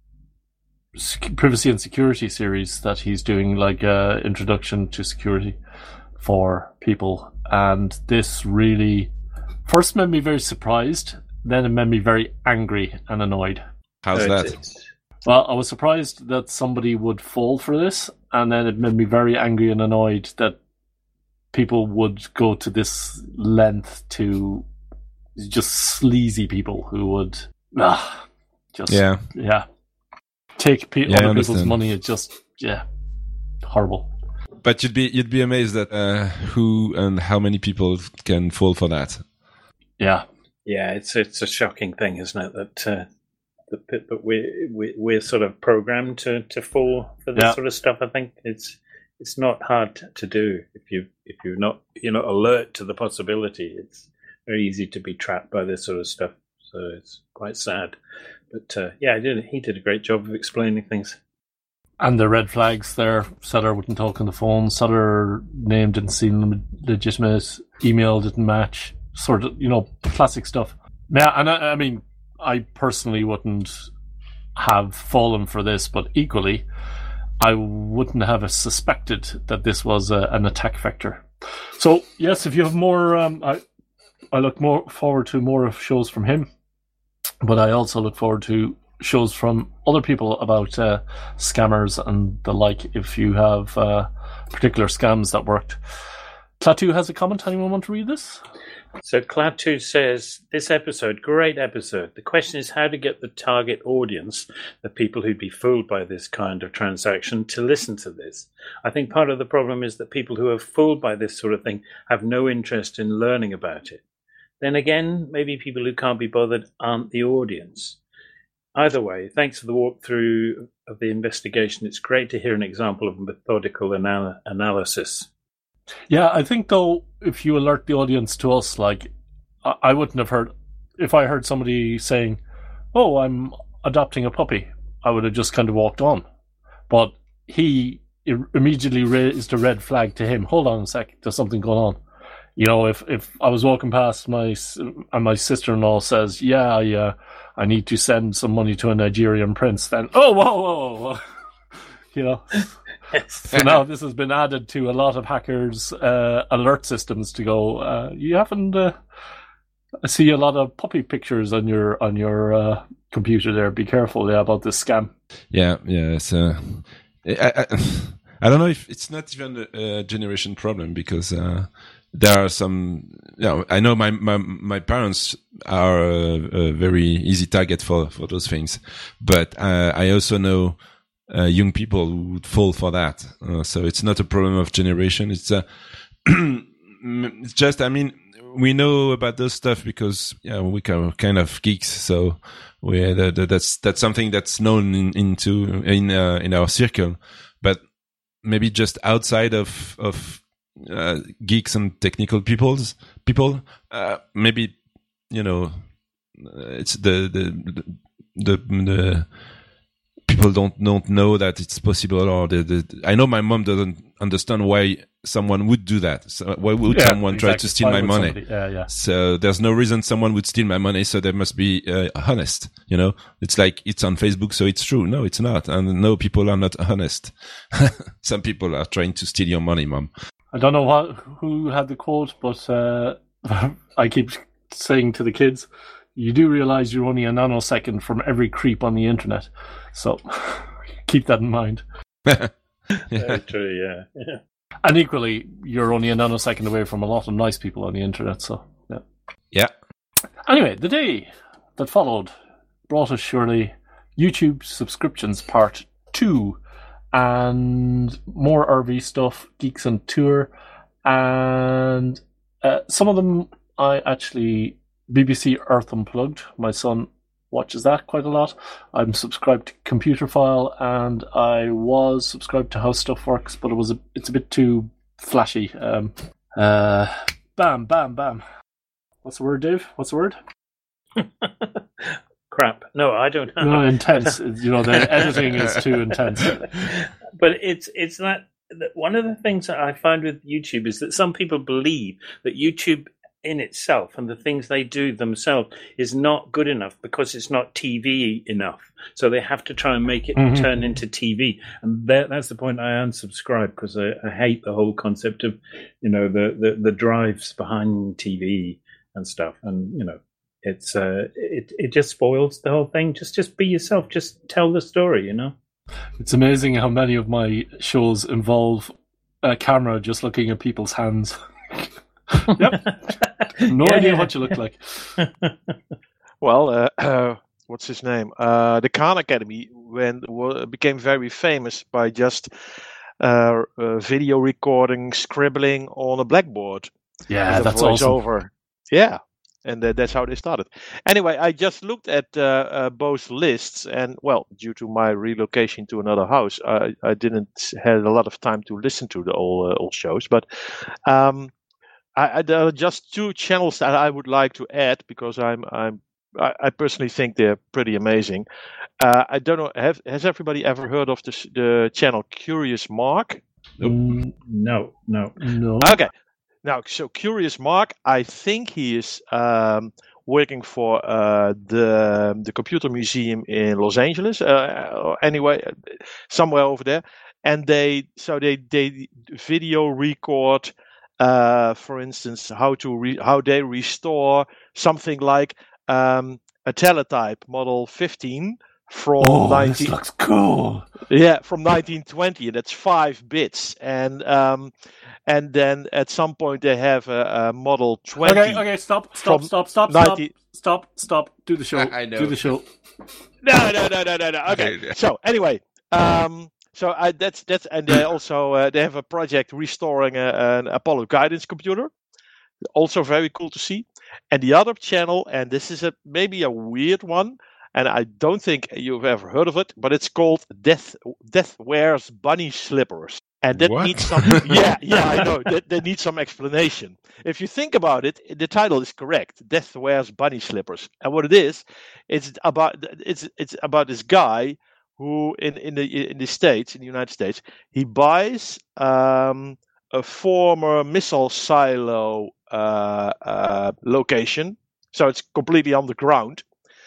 sec- privacy and security series that he's doing, like uh, introduction to security for people. And this really first made me very surprised, then it made me very angry and annoyed. How's So that? it's- it's- Well, I was surprised that somebody would fall for this, and then it made me very angry and annoyed that people would go to this length to just sleazy people who would ah, just Yeah. yeah take pe- Yeah, I other people's understand. money. It's just yeah horrible. But you'd be you'd be amazed at uh, who and how many people can fall for that. Yeah, Yeah, it's it's a shocking thing, isn't it? That uh, that, that we we we're sort of programmed to, to fall for this Yeah. sort of stuff. I think it's it's not hard to do if you if you're not you're not alert to the possibility. It's very easy to be trapped by this sort of stuff. So it's quite sad. But uh, yeah, he did he did a great job of explaining things. and the red flags there. Sutter wouldn't talk on the phone. Sutter name didn't seem legitimate. Email didn't match. Sort of, you know, classic stuff. Yeah, and I, I mean, I personally wouldn't have fallen for this, but equally, I wouldn't have suspected that this was a, an attack vector. So, yes, if you have more, um, I, I look more forward to more of shows from him, but I also look forward to shows from other people about uh, scammers and the like if you have uh, particular scams that worked. Klaatu has a comment. Anyone want to read this? So Klaatu says, this episode, great episode. The question is how to get the target audience, the people who'd be fooled by this kind of transaction, to listen to this. I think part of the problem is that people who are fooled by this sort of thing have no interest in learning about it. Then again, maybe people who can't be bothered aren't the audience. Either way, thanks for the walkthrough of the investigation. It's great to hear an example of methodical anal- analysis. Yeah, I think, though, if you alert the audience to us, like, I, I wouldn't have heard, if I heard somebody saying, oh, I'm adopting a puppy, I would have just kind of walked on. But he ir- immediately raised a red flag to him. Hold on a sec, there's something going on. You know, if, if I was walking past my and my sister-in-law says, yeah, yeah, I need to send some money to a Nigerian prince, then, oh, whoa, whoa, whoa. You know? So now this has been added to a lot of hackers' uh, alert systems to go, uh, you haven't, uh, I see a lot of puppy pictures on your on your uh, computer there. Be careful yeah, about this scam. Yeah, yeah. So, I, I, I don't know if it's not even a, a generation problem because uh, there are some, you know, I know my, my, my parents are a, a very easy target for, for those things, but uh, I also know Uh, young people who would fall for that. Uh, so it's not a problem of generation. It's, uh, it's just, I mean, we know about those stuff because, yeah, we are kind of geeks. So we, the, the, that's, that's something that's known in, into, in, uh, in our circle. But maybe just outside of, of, uh, geeks and technical peoples, people, uh, maybe, you know, it's the, the, the, the, the people don't don't know that it's possible, or the, the I know my mom doesn't understand why someone would do that. So why would yeah, someone exactly. try to steal why my money? Yeah, yeah. So there's no reason someone would steal my money. So they must be uh, honest. You know, it's like it's on Facebook, so it's true. No, it's not. And no, people are not honest. Some people are trying to steal your money, mom. I don't know what, who had the quote, but uh, I keep saying to the kids, you do realize you're only a nanosecond from every creep on the internet. So keep that in mind. Yeah. Very true, yeah. yeah. And equally, you're only a nanosecond away from a lot of nice people on the internet. So, yeah. Yeah. Anyway, the day that followed brought us surely YouTube subscriptions part two and more R V stuff, Geeks on Tour, and uh, some of them I actually... B B C Earth Unplugged. My son watches that quite a lot. I'm subscribed to Computer File, and I was subscribed to How Stuff Works, but it was a, it's a bit too flashy. Um, uh, bam, bam, bam. What's the word, Dave? What's the word? Crap. No, I don't know. No, intense. You know, the editing is too intense. But it's it's that one of the things that I find with YouTube is that some people believe that YouTube in itself and the things they do themselves is not good enough because it's not T V enough. So they have to try and make it mm-hmm. turn into T V. And that, that's the point I unsubscribe because I, I hate the whole concept of, you know, the, the, the drives behind T V and stuff. And, you know, it's uh, it, it just spoils the whole thing. Just, just be yourself. Just tell the story, you know? It's amazing how many of my shows involve a camera just looking at people's hands. Yep. No yeah, idea yeah. what you look like. Well, uh, uh, what's his name? Uh, the Khan Academy when w- became very famous by just uh, uh, video recording, scribbling on a blackboard. Yeah, that's awesome. Over. Yeah, and uh, that's how they started. Anyway, I just looked at uh, uh, both lists, and well, due to my relocation to another house, I, I didn't have a lot of time to listen to the all uh, all shows, but. Um, I, I, there are just two channels that I would like to add because I'm I'm I, I personally think they're pretty amazing. Uh, I don't know. Have, has everybody ever heard of this, the channel Curious Mark? Nope. No, no, no. Okay. Now, so Curious Mark, I think he is um, working for uh, the the Computer Museum in Los Angeles. Uh, or anyway, somewhere over there, and they so they they video record. Uh, for instance, how to re- how they restore something like um, a teletype model fifteen from Oh, nineteen this looks cool. yeah from nineteen twenty, and that's five bits. And um, and then at some point they have a, a Model twenty. Okay, okay, stop, stop, from stop, stop, ninety stop, stop, stop. Do the show. I know. Do the show. No, no, no, no, no, no. Okay. Okay. So anyway, um, so I, that's that's, and they also uh, they have a project restoring a, an Apollo guidance computer. Also very cool to see. And the other channel, and this is a maybe a weird one, and I don't think you've ever heard of it, but it's called Death Death Wears Bunny Slippers. And that What? needs some, yeah, yeah, I know. That, that needs some explanation. If you think about it, the title is correct. Death Wears Bunny Slippers. And what it is, it's about it's it's about this guy who in, in the in the States, in the United States, he buys um, a former missile silo uh, uh, location. So it's completely underground,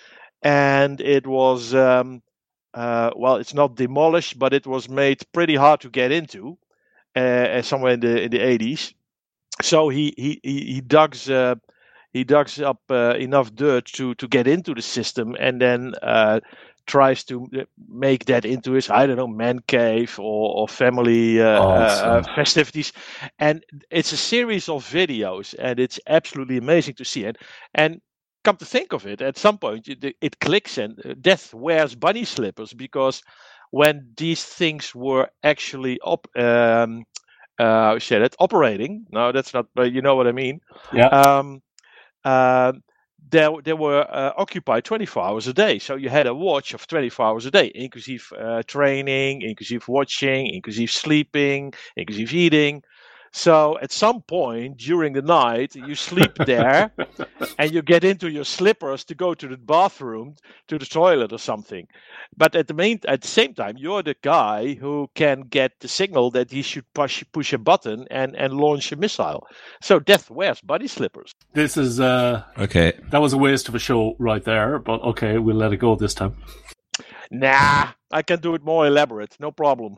and it was. Um, Uh, well, it's not demolished, but it was made pretty hard to get into uh, somewhere in the in the eighties. So he he he, he digs uh, he digs up uh, enough dirt to to get into the system, and then uh, tries to make that into his I don't know man cave or or family uh, Awesome. uh, festivities. And it's a series of videos, and it's absolutely amazing to see. And and come to think of it, at some point it, it clicks, and Death Wears Bunny Slippers, because when these things were actually op, um, uh, how say that, operating, no, that's not, but you know what I mean. Yeah. Um, uh, they, they were uh, occupied twenty-four hours a day. So you had a watch of twenty-four hours a day, inclusive uh, training, inclusive watching, inclusive sleeping, inclusive eating. So at some point during the night, you sleep there and you get into your slippers to go to the bathroom, to the toilet or something. But at the main, at the same time, you're the guy who can get the signal that he should push push a button and, and launch a missile. So Death Wears Bunny Slippers. This is uh Okay. that was a waste of a show right there, but okay, we'll let it go this time. Nah, I can do it more elaborate. No problem.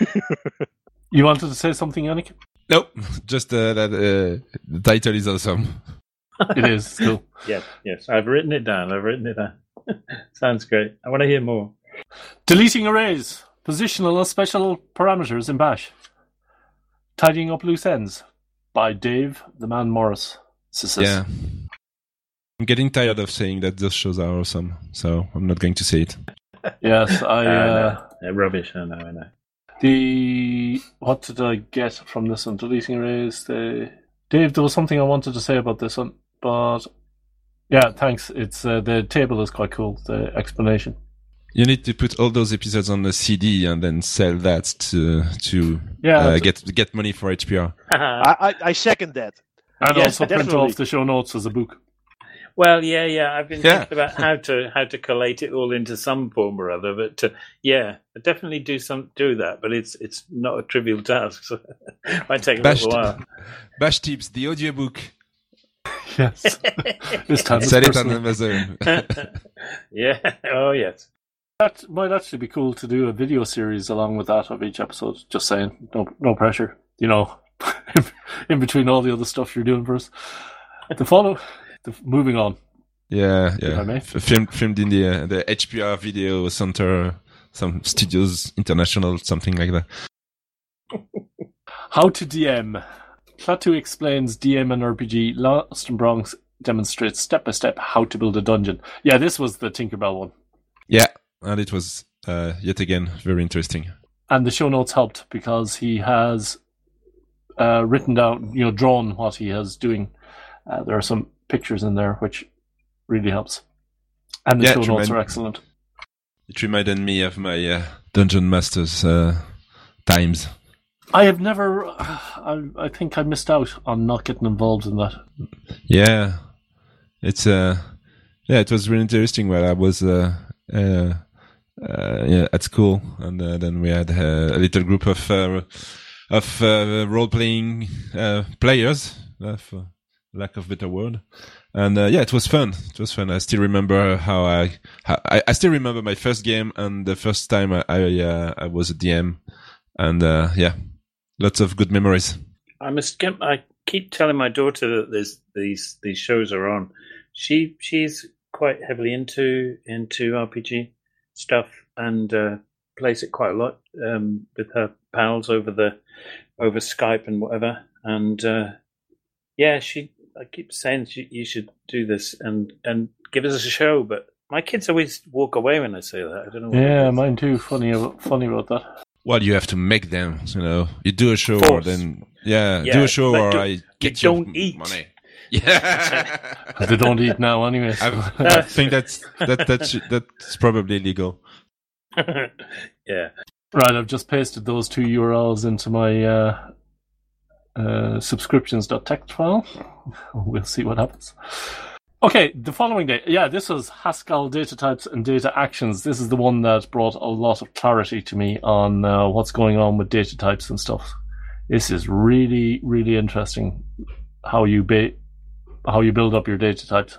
You wanted to say something, Yannick? Nope. Just uh, that uh, the title is awesome. It is still. Yes, yes. I've written it down. I've written it down. Sounds great. I want to hear more. Deleting arrays, positional and special parameters in Bash. Tidying up loose ends by Dave the Man Morris. Yeah. I'm getting tired of saying that those shows are awesome, so I'm not going to say it. Yes, I. Uh, Uh, no. They're rubbish. I know. I know. The what did I get from this one? Deleting arrays. The Dave, there was something I wanted to say about this one, but yeah, thanks. It's uh, the table is quite cool. The explanation. You need to put all those episodes on the C D and then sell that to to Yeah, uh, t- get get money for H P R. I, I, I second that. and yes, also print definitely. off the show notes as a book. Well, yeah, yeah. I've been Yeah. thinking about how to how to collate it all into some form or other, but uh, yeah, I definitely do some do that. But it's it's not a trivial task, so it might take a Bash, little while. Bash Tips, the audiobook. Yes, this time it's Sell it on personal. Amazon. Yeah. Oh, yes. That might actually be cool to do a video series along with that of each episode. Just saying, no, no pressure. You know, in between all the other stuff you're doing for us. The follow, the, moving on. Yeah, If I yeah. may. F- filmed filmed in the uh, the H P R Video Center, some studios international, something like that. How to D M. Klaatu explains D M and R P G. Lost in Bronx demonstrates step by step how to build a dungeon. Yeah, this was the Tinkerbell one. Yeah, and it was uh, yet again very interesting. And the show notes helped because he has uh, written down, you know, drawn what he is doing. Uh, there are some pictures in there which really helps. And the Yeah, show it notes remind- are excellent. It reminded me of my uh, Dungeon Masters uh, times. I have never. I, I think I missed out on not getting involved in that. Yeah, it's uh, yeah, it was really interesting. Where I was uh, uh, uh, yeah, at school, and uh, then we had uh, a little group of uh, of uh, role playing uh, players, uh, for lack of better word. And uh, yeah, it was fun. It was fun. I still remember how I, how, I, I still remember my first game and the first time I, I, uh, I was a D M, and uh, yeah, lots of good memories. I must get. I keep telling my daughter that there's these these shows are on. She she's quite heavily into into R P G. stuff and uh, plays it quite a lot um, with her pals over the over Skype and whatever. And uh, yeah, she I keep saying she, you should do this and, and give us a show, but my kids always walk away when I say that. I don't know. What yeah, mine too. Funny, about, funny about that. Well, you have to make them. You know, you do a show, Force. or then yeah, Yeah, do a show, but or do- I get you your don't eat. money. Yeah, They don't eat now anyway. so- I, I think that's that that's that's probably legal. Yeah. Right, I've just pasted those two U R Ls into my uh, uh, subscriptions.text file. We'll see what happens. Okay, the following day. Yeah, this was Haskell data types and data actions. This is the one that brought a lot of clarity to me on uh, what's going on with data types and stuff. This is really, really interesting how you ba- how you build up your data types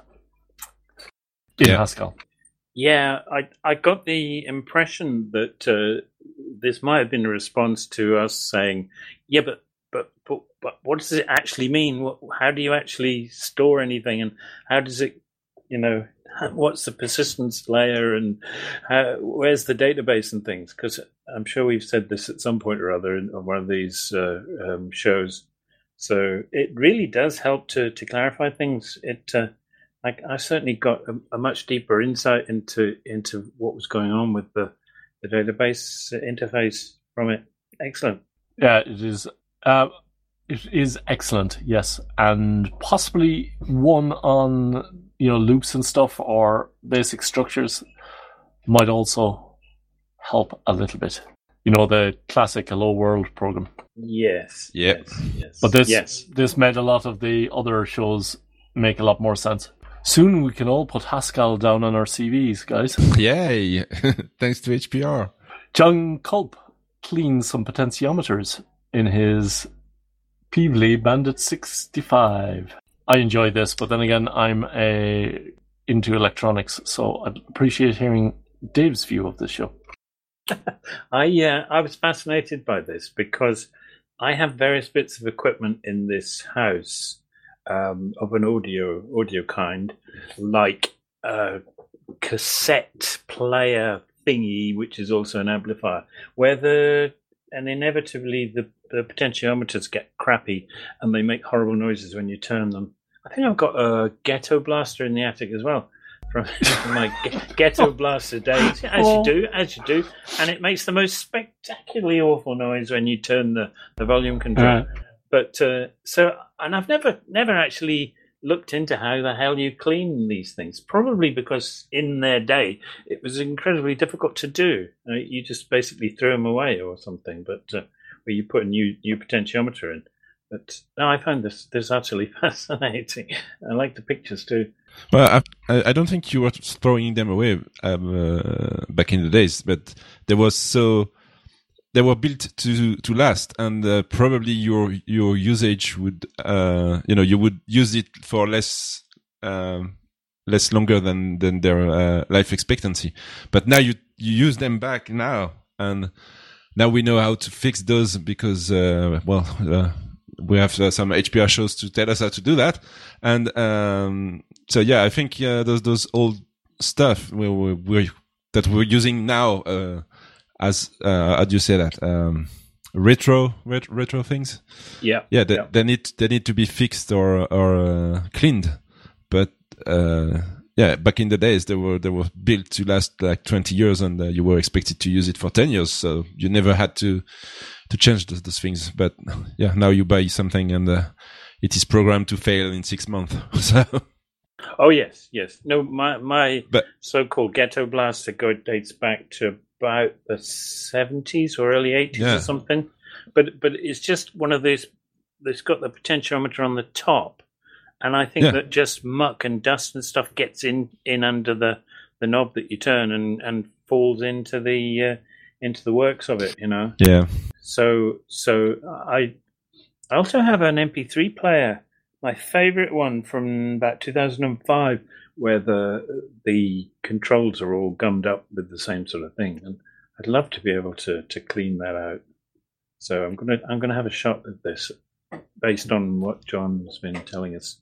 in Yeah. Haskell. Yeah, I I got the impression that uh, this might have been a response to us saying, yeah, but but but, but what does it actually mean? What, how do you actually store anything, and how does it, you know, what's the persistence layer, and how, where's the database and things? Because I'm sure we've said this at some point or other in on one of these uh, um, shows. So it really does help to to clarify things. It uh, I, I certainly got a, a much deeper insight into into what was going on with the, the database interface from it. Excellent. Yeah, it is. Uh, it is excellent, yes, and possibly one on you know loops and stuff or basic structures might also help a little bit. You know, the classic Hello World program. Yes. Yep. Yes. Yes. But this Yes. this made a lot of the other shows make a lot more sense. Soon we can all put Haskell down on our C Vs, guys. Yay! Thanks to H P R. John Culp cleans some potentiometers in his Peevely Bandit sixty-five. I enjoy this, but then again, I'm a into electronics, so I'd appreciate hearing Dave's view of this show. I uh, I was fascinated by this because I have various bits of equipment in this house um, of an audio audio kind, like a cassette player thingy, which is also an amplifier, where the and inevitably the, the potentiometers get crappy and they make horrible noises when you turn them. I think I've got a ghetto blaster in the attic as well. From, from my ge- ghetto blaster days, as you do, as you do, and it makes the most spectacularly awful noise when you turn the, the volume control. Right. But uh, so, and I've never never actually looked into how the hell you clean these things. Probably because in their day it was incredibly difficult to do. Uh, you just basically threw them away or something. But uh, where you put a new new potentiometer in. But no, I found this this utterly fascinating. I like the pictures too. Well, I, I don't think you were throwing them away um, uh, back in the days, but they was so they were built to to last, and uh, probably your your usage would uh, you know you would use it for less um, less longer than than their uh, life expectancy. But now you you use them back now, and now we know how to fix those because uh, well. Uh, we have uh, some H P R shows to tell us how to do that. And, um, so yeah, I think, uh, those, those old stuff we, we, we that we're using now, uh, as, uh, how do you say that? Um, retro, ret- retro things. Yeah. Yeah. They, yeah. they need, they need to be fixed or, or, uh, cleaned. But, uh, yeah, back in the days, they were, they were built to last like twenty years and uh, you were expected to use it for ten years. So you never had to, to change those, those things. But yeah, now you buy something and uh, it is programmed to fail in six months. So. Oh yes, yes. No, my my But- so-called ghetto blaster go dates back to about the seventies or early eighties Yeah. or something. But but it's just one of these. It's got the potentiometer on the top, and I think Yeah. that just muck and dust and stuff gets in, in under the, the knob that you turn and, and falls into the uh, into the works of it. You know. Yeah. So so I I also have an M P three player, my favorite one from about two thousand five, where the the controls are all gummed up with the same sort of thing, and I'd love to be able to to clean that out. So I'm gonna I'm gonna have a shot at this based on what John's been telling us.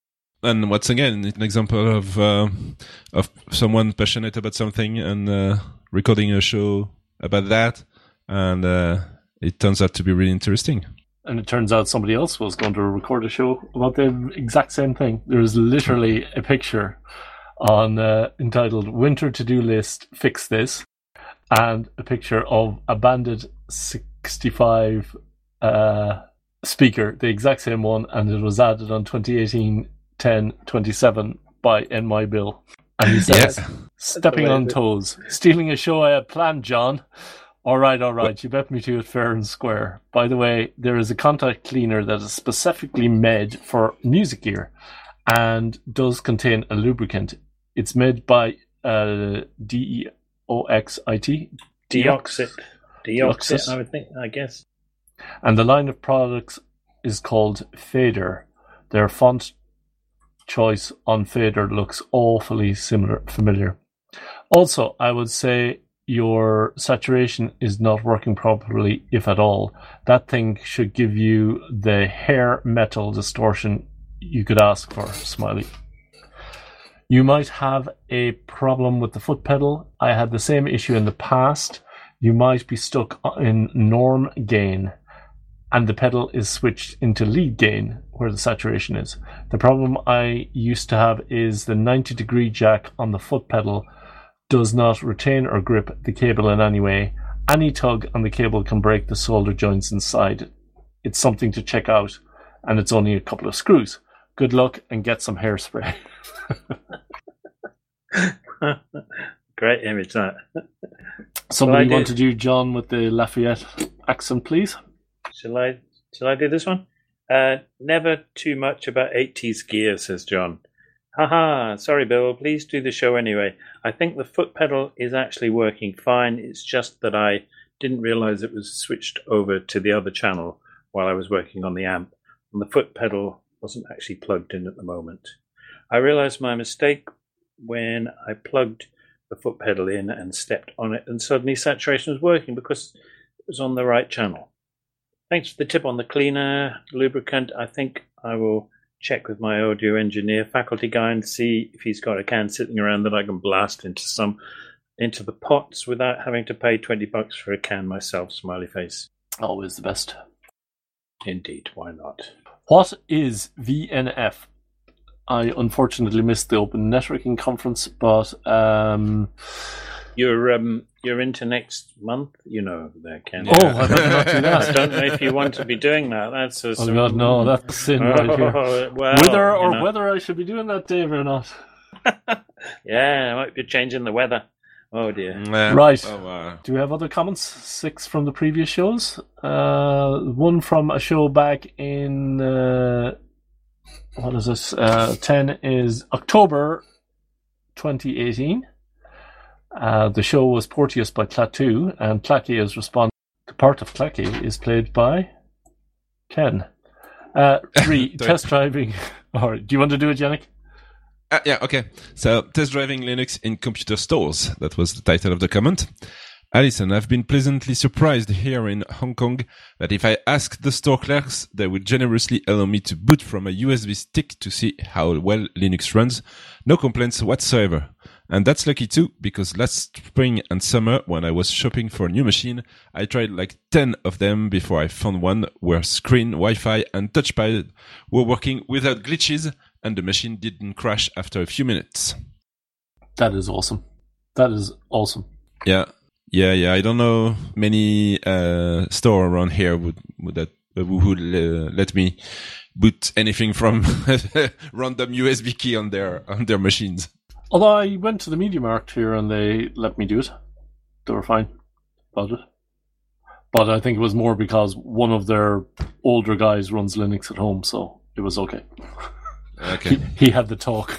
And once again, an example of uh, of someone passionate about something and uh, recording a show about that, and uh, it turns out to be really interesting. And it turns out somebody else was going to record a show about the exact same thing. There's literally a picture on uh, entitled "Winter To-Do List, Fix This," and a picture of a Bandit sixty-five uh, speaker, the exact same one, and it was added on twenty eighteen ten twenty-seven by N Y Bill. And he says, Yeah. stepping on toes, stealing a show I had planned, John. All right, all right, you bet me to it fair and square. By the way, there is a contact cleaner that is specifically made for music gear and does contain a lubricant. It's made by uh, D E O X I T. Deoxit. Deoxit, Deoxit. I would think, I guess. And the line of products is called Fader. Their font choice on Fader looks awfully similar, familiar. Also, I would say your saturation is not working properly, if at all. That thing should give you the hair metal distortion you could ask for, smiley. You might have a problem with the foot pedal. I had the same issue in the past. You might be stuck in norm gain, and the pedal is switched into lead gain, where the saturation is. The problem I used to have is the ninety degree jack on the foot pedal does not retain or grip the cable in any way. Any tug on the cable can break the solder joints inside. It's something to check out, and it's only a couple of screws. Good luck and get some hairspray. Great image, that. Somebody Shall I want do- to do John with the Lafayette accent, please? Shall I, shall I do this one? Uh, never too much about eighties gear, says John. Haha, sorry, Bill. Please do the show anyway. I think the foot pedal is actually working fine. It's just that I didn't realize it was switched over to the other channel while I was working on the amp, and the foot pedal wasn't actually plugged in at the moment. I realized my mistake when I plugged the foot pedal in and stepped on it, and suddenly saturation was working because it was on the right channel. Thanks for the tip on the cleaner lubricant. I think I will check with my audio engineer faculty guy and see if he's got a can sitting around that I can blast into some into the pots without having to pay twenty bucks for a can myself, smiley face. Always the best. Indeed, why not? What is V N F? I unfortunately missed the Open Networking Conference, but um, You're um you're into next month, you know, there, Ken. oh, I better not do I that. don't know if you want to be doing that. That's a Oh God, no, that's sin right here. Oh, well, Whether you or know. whether I should be doing that, Dave, or not. Yeah, I might be changing the weather. Oh dear. Uh, Right. Oh, uh, Do we have other comments? Six from the previous shows. Uh, one from a show back in uh, what is this? Uh, ten is October twenty eighteen. Uh, the show was Porteous by Klaatu, and Clacky is responding. The part of Clacky is played by Ken. Uh, three, test driving. All right, do you want to do it, Yannick? Uh, yeah, okay. So, test driving Linux in computer stores. That was the title of the comment. Alison, I've been pleasantly surprised here in Hong Kong that if I ask the store clerks, they would generously allow me to boot from a U S B stick to see how well Linux runs. No complaints whatsoever. And that's lucky too, because last spring and summer, when I was shopping for a new machine, I tried like ten of them before I found one where screen, Wi-Fi, and touchpad were working without glitches, and the machine didn't crash after a few minutes. That is awesome. That is awesome. Yeah, yeah, yeah. I don't know many uh, store around here would, would that uh, who would uh, let me boot anything from random U S B key on their on their machines. Although I went to the Media Markt here and they let me do it. They were fine about it. But I think it was more because one of their older guys runs Linux at home, so it was okay. Okay. He, he had the talk.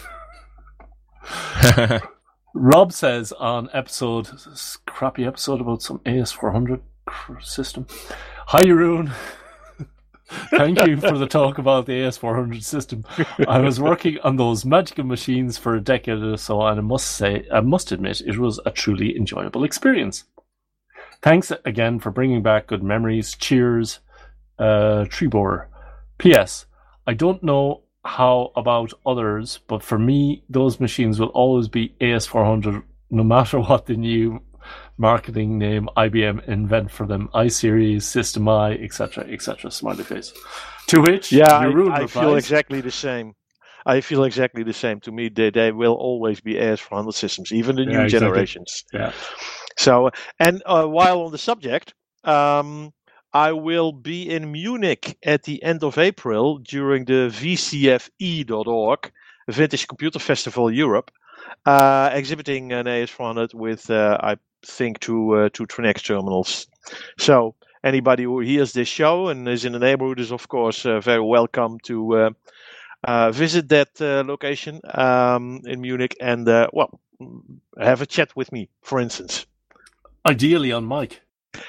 Rob says on episode, this crappy episode about some A S four hundred system. Hi, Jeroen. Thank you for the talk about the A S four hundred system. I was working on those magical machines for a decade or so, and I must say, I must admit, it was a truly enjoyable experience. Thanks again for bringing back good memories. Cheers, uh, Trebor. P S. I don't know how about others, but for me, those machines will always be A S four hundred, no matter what the new marketing name I B M invent for them? iSeries, System I, et cetera, et cetera. Smiley face. To which Yeah, I, Jeroen I replies, feel exactly the same. I feel exactly the same. To me, they, they will always be A S four hundred systems, even the Yeah, new exactly. generations. Yeah. So, and uh, while on the subject, um, I will be in Munich at the end of April during the V C F E dot org, Vintage Computer Festival Europe, uh, exhibiting an A S four hundred with, uh, I think, two, uh, two Trinex terminals. So, anybody who hears this show and is in the neighborhood is, of course, uh, very welcome to uh, uh, visit that uh, location um, in Munich and, uh, well, have a chat with me, for instance. Ideally on mic.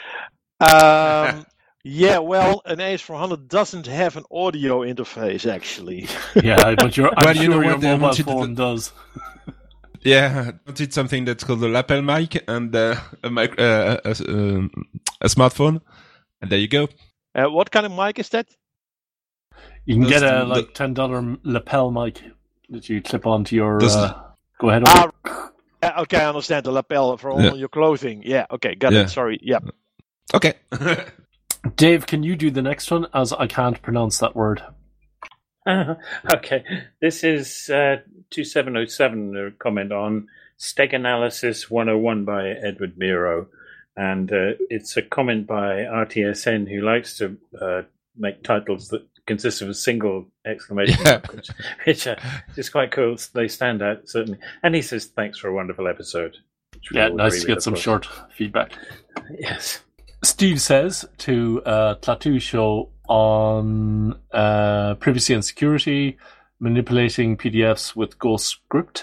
Um, yeah, well, an A S four hundred doesn't have an audio interface, actually. Yeah, but you're, I'm Well, sure you know your what, they mobile wanted phone the- does. Yeah, I wanted something that's called a lapel mic and uh, a, mic- uh, a, a, a smartphone, and there you go. Uh, what kind of mic is that? You can Those get a the- like ten dollar lapel mic that you clip onto your. Those- Uh, go ahead. Ah, uh, okay, I understand. The lapel for all Yeah. your clothing. Yeah, okay, got Yeah. it. Sorry. Yeah. Okay. Dave, can you do the next one? As I can't pronounce that word. Uh, okay, this is uh, two seven oh seven, a comment on Steg Analysis one oh one by Edward Miro. And uh, it's a comment by R T S N, who likes to uh, make titles that consist of a single exclamation Yeah. mark, which, which uh, is quite cool. They stand out, certainly. And he says, thanks for a wonderful episode. which we Yeah, all nice agree to with, get of some course. short feedback. Yes. Steve says to uh, Klaatu show on uh, privacy and security, manipulating P D Fs with Ghostscript,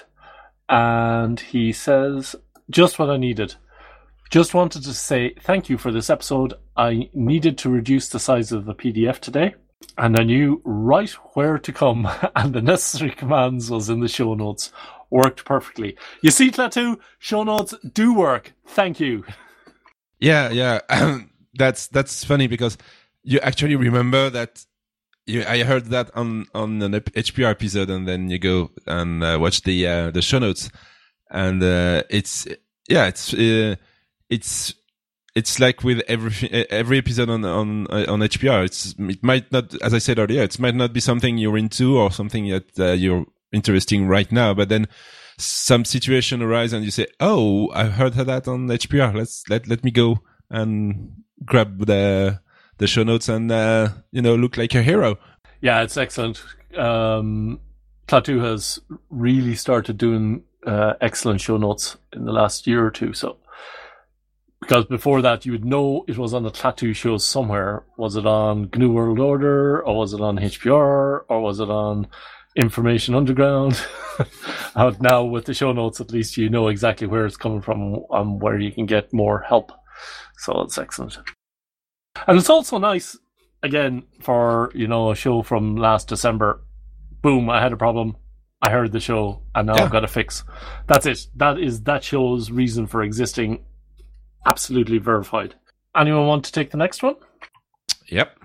and he says just what I needed. Just wanted to say thank you for this episode. I needed to reduce the size of the P D F today, and I knew right where to come, and the necessary commands was in the show notes. Worked perfectly. You see, Klaatu, show notes do work. Thank you. Yeah, yeah. that's that's funny because you actually remember that. You, I heard that on on an H P R episode, and then you go and uh, watch the uh, the show notes, and uh, it's yeah, it's uh, it's it's like with every every episode on on on H P R. It's it might not, as I said earlier, it might not be something you're into or something that uh, you're interesting right now, but then some situation arise and you say, "Oh, I heard that on H P R. Let's let let me go and grab the the show notes and uh, you know look like a hero." Yeah, it's excellent. Um, Klaatu has really started doing uh, excellent show notes in the last year or two. So, because before that, you would know it was on the Klaatu show somewhere. Was it on G N U World Order, or was it on H P R, or was it on Information Underground? But now with the show notes, at least you know exactly where it's coming from and where you can get more help. So it's excellent. And it's also nice, again, for, you know, a show from last December. Boom, I had a problem. I heard the show and now Yeah. I've got a fix. That's it. That is that show's reason for existing. Absolutely verified. Anyone want to take the next one? Yep.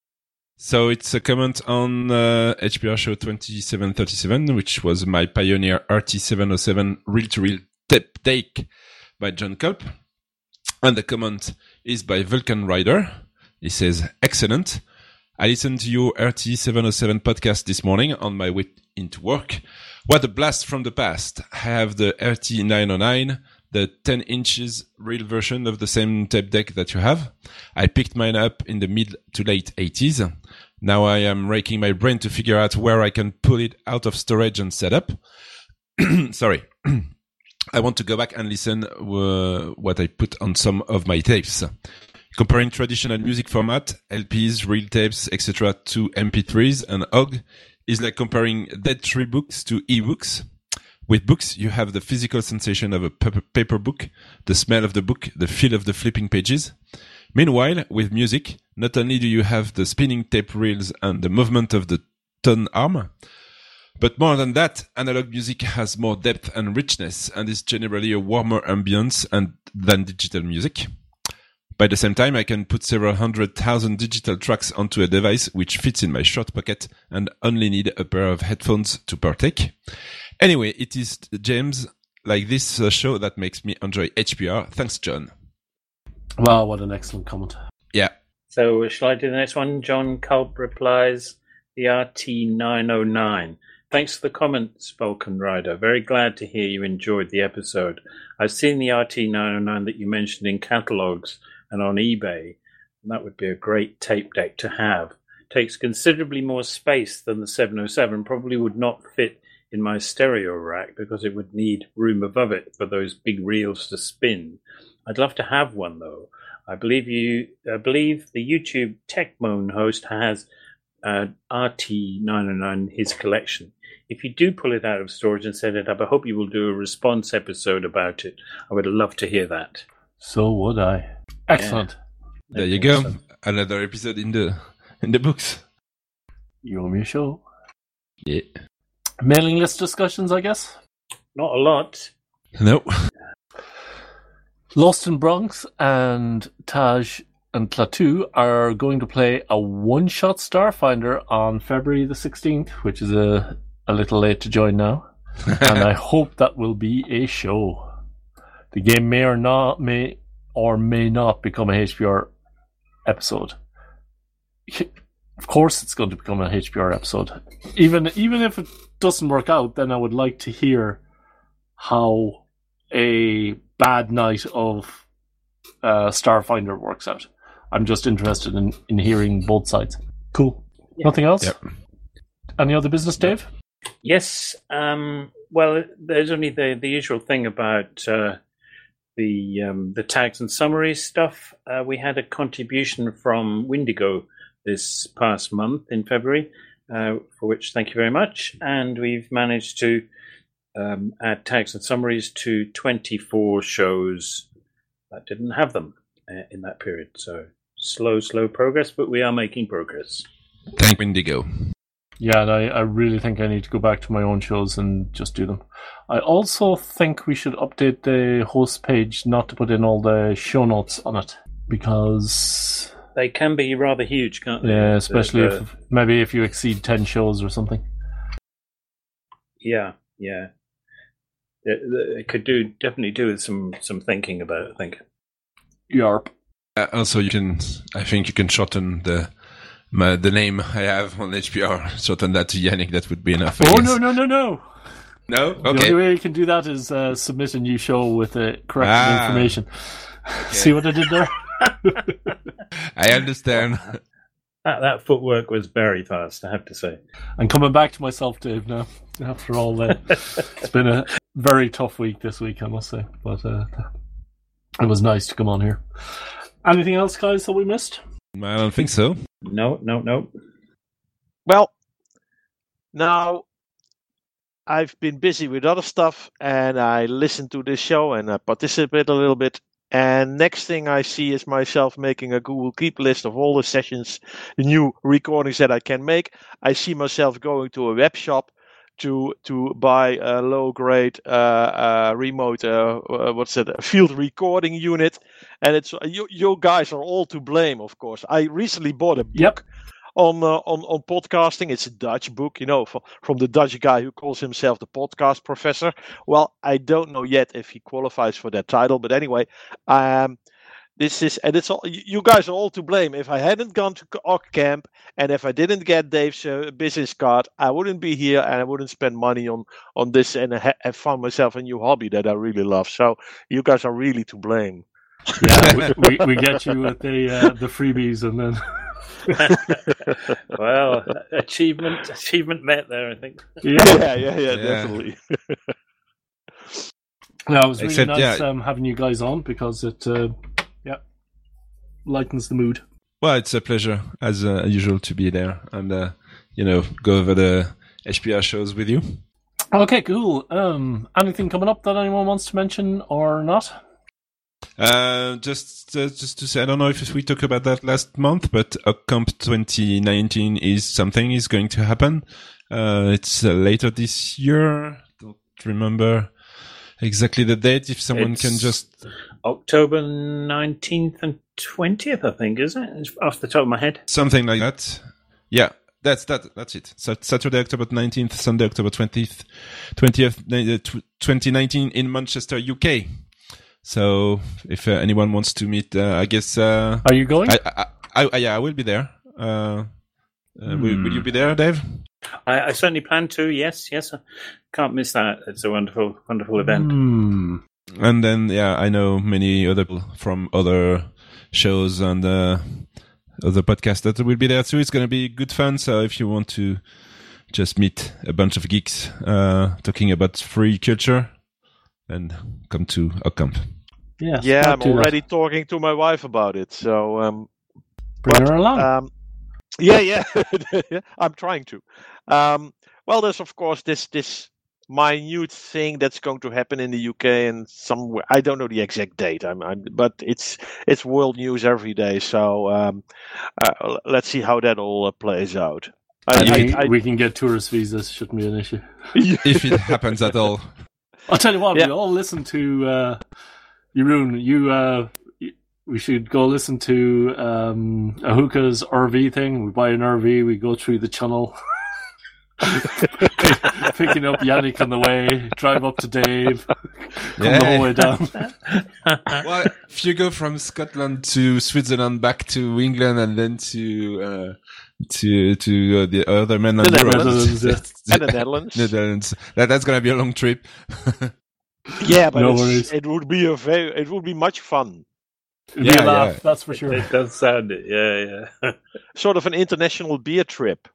So it's a comment on uh, H P R show twenty-seven thirty-seven, which was my Pioneer R T seven oh seven reel-to-reel tape take by John Culp. And the comment is by Vulcan Rider. He says, "Excellent. I listened to your R T seven oh seven podcast this morning on my way into work. What a blast from the past. I have the R T nine oh nine, the ten inches real version of the same tape deck that you have. I picked mine up in the mid to late eighties. Now I am raking my brain to figure out where I can pull it out of storage and set up. Sorry. I want to go back and listen uh, what I put on some of my tapes. Comparing traditional music format, L Ps, reel tapes, et cetera to M P threes and O G is like comparing dead tree books to e-books. With books, you have the physical sensation of a paper, paper book, the smell of the book, the feel of the flipping pages. Meanwhile, with music, not only do you have the spinning tape reels and the movement of the tone arm, but more than that, analog music has more depth and richness and is generally a warmer ambience and, than digital music. By the same time, I can put several hundred thousand digital tracks onto a device which fits in my short pocket and only need a pair of headphones to partake. Anyway, it is James like this uh, show that makes me enjoy H P R. Thanks, John. Wow, what an excellent comment. Yeah. So shall I do the next one? John Culp replies, the R T nine oh nine. Thanks for the comments, Vulcan Rider. Very glad to hear you enjoyed the episode. I've seen the R T nine oh nine that you mentioned in catalogues and on eBay, and that would be a great tape deck to have. Takes considerably more space than the seven oh seven, probably would not fit in my stereo rack because it would need room above it for those big reels to spin. I'd love to have one though. I believe you. I believe the YouTube TechMoan host has uh, R T nine oh nine in his collection. If you do pull it out of storage and set it up, I hope you will do a response episode about it. I would love to hear that. So would I. Excellent. Yeah. There you go. So. Another episode in the in the books. You owe me a show. Yeah. Mailing list discussions, I guess? Not a lot. No. Lost in Bronx and Taj and Klaatu are going to play a one-shot Starfinder on February the sixteenth, which is a, a little late to join now. And I hope that will be a show. The game may or not may or may not become a H P R episode. Of course it's going to become a H P R episode. Even even if it doesn't work out, then I would like to hear how a bad night of uh, Starfinder works out. I'm just interested in, in hearing both sides. Cool. Yeah. Nothing else? Yep. Any other business, Dave? Yes. Um, well, there's only the, the usual thing about uh, the um, the tags and summaries stuff. Uh, we had a contribution from Windigo this past month in February, uh, for which thank you very much. And we've managed to Um, add tags and summaries to twenty-four shows that didn't have them uh, in that period. So slow, slow progress, but we are making progress. Thank Windigo. Yeah, and I, I really think I need to go back to my own shows and just do them. I also think we should update the host page not to put in all the show notes on it, because they can be rather huge, can't they? Yeah, especially the, the, if maybe if you exceed ten shows or something. Yeah, yeah. It, it could do definitely do with some, some thinking about it, I think. Yarp. Uh, also, you can. I think you can shorten the my, the name I have on H P R. Shorten that to Yannick. That would be enough. I Oh guess. no no no no! No. The Okay. only way you can do that is uh, submit a new show with the correct Ah. information. Okay. See what I did there? I understand. That, that footwork was very fast, I have to say. I'm coming back to myself, Dave, now. After all that. It's been a very tough week this week, I must say. But uh, it was nice to come on here. Anything else, guys, that we missed? I don't think so. No, no, no. Well, now I've been busy with other stuff, and I listened to this show and I participated a little bit. And next thing I see is myself making a Google Keep list of all the sessions, the new recordings that I can make. I see myself going to a web shop to to buy a low grade uh, uh, remote uh, uh, what's it a field recording unit, and it's you you guys are all to blame, of course. I recently bought a book. Yep. On, uh, on on podcasting. It's a Dutch book, you know, from, from the Dutch guy who calls himself the podcast professor. Well, I don't know yet if he qualifies for that title, but anyway, um, this is, and it's all, you guys are all to blame. If I hadn't gone to OggCamp and if I didn't get Dave's uh, business card, I wouldn't be here and I wouldn't spend money on, on this and ha- have found myself a new hobby that I really love. So you guys are really to blame. Yeah, we, we, we get you with the uh, the freebies and then... Well, achievement achievement met there, I think. Yeah, yeah, yeah, yeah, Yeah. definitely. No, it was really Except, nice yeah. um, having you guys on because it, uh, yeah, lightens the mood. Well, it's a pleasure as uh, usual to be there and uh, you know go over the H P R shows with you. Okay, cool. Um, anything coming up that anyone wants to mention or not? Uh, just uh, just to say, I don't know if we talked about that last month, but OggCamp twenty nineteen is something is going to happen. Uh, it's uh, later this year. Don't remember exactly the date. If someone It's can just October nineteenth and twentieth, I think, is it? It's off the top of my head. something like that. Yeah. that's that. That's it. So Saturday, October nineteenth, Sunday, October twentieth, twentieth, twenty nineteen in Manchester, U K. So if uh, anyone wants to meet, uh, I guess. Uh, Are you going? I, I, I, I, yeah, I will be there. Uh, uh, hmm. will, will you be there, Dave? I, I certainly plan to. Yes, yes. I can't miss that. It's a wonderful, wonderful event. Hmm. And then, yeah, I know many other people from other shows and uh, other podcasts that will be there too. It's going to be good fun. So if you want to just meet a bunch of geeks uh, talking about free culture, then come to Ocamp. Yeah, yeah, I'm already that. talking to my wife about it. So um, bring but, her along. Um, yeah, yeah, I'm trying to. Um, well, there's of course this this. minute thing that's going to happen in the U K and somewhere. I don't know the exact date. I'm, I'm but it's it's world news every day. So um, uh, let's see how that all uh, plays out. I, I, I, we can get tourist visas. Shouldn't be an issue if it happens at all. I'll tell you what. Yeah. We all listen to uh, Jeroen. You. Uh, we should go listen to um, Ahuka's R V thing. We buy an R V. We go through the channel. Picking up Yannick on the way, drive up to Dave, come yeah. the whole way down. Well, if you go from Scotland to Switzerland, back to England, and then to uh, to to uh, the other mainland the Europe, Netherlands, and the Netherlands, Netherlands. That that's gonna be a long trip. Yeah, but no it would be a very, it would be much fun. It'd yeah, be a laugh, yeah. That's for sure. It does sound it. Yeah, yeah. Sort of an international beer trip.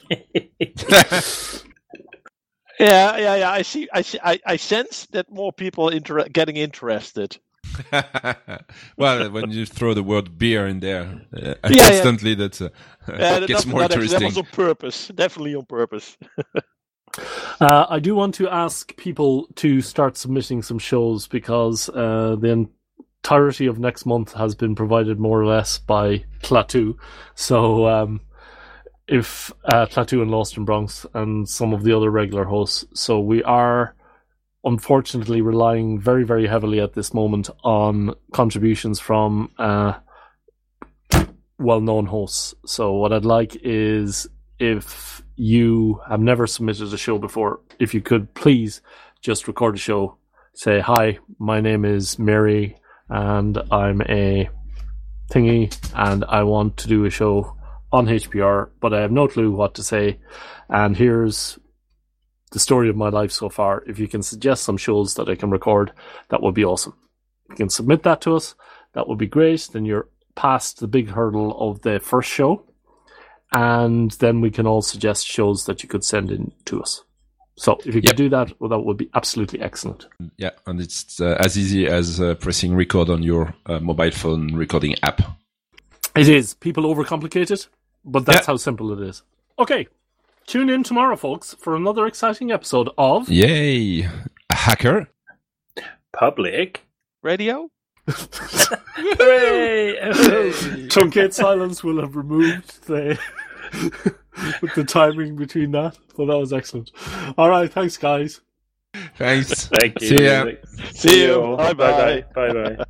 yeah, yeah, yeah. I see. I see. I, I sense that more people inter- getting interested. Well, when you throw the word beer in there, uh, yeah, instantly yeah. that uh, yeah, gets that, more that, interesting. That was on purpose. Definitely on purpose. uh, I do want to ask people to start submitting some shows because uh, the entirety of next month has been provided more or less by Klaatu. So. Um, If uh, Klaatu and Lost in Bronx and some of the other regular hosts. So we are unfortunately relying very, very heavily at this moment on contributions from uh, well-known hosts. So what I'd like is if you have never submitted a show before, if you could please just record a show. Say, hi, my name is Mary and I'm a thingy and I want to do a show on H P R, but I have no clue what to say. And here's the story of my life so far. If you can suggest some shows that I can record, that would be awesome. If you can submit that to us, that would be great. Then you're past the big hurdle of the first show. And then we can all suggest shows that you could send in to us. So if you yep. could do that, well, that would be absolutely excellent. Yeah, and it's uh, as easy as uh, pressing record on your uh, mobile phone recording app. It is. People overcomplicate it. But that's yeah. how simple it is. Okay, tune in tomorrow, folks, for another exciting episode of... Yay! Hacker. Public. Radio. Hooray! Truncate Silence will have removed the, with the timing between that. But that was excellent. All right, thanks, guys. Thanks. Thank you. See ya. See you. Bye-bye. Bye-bye.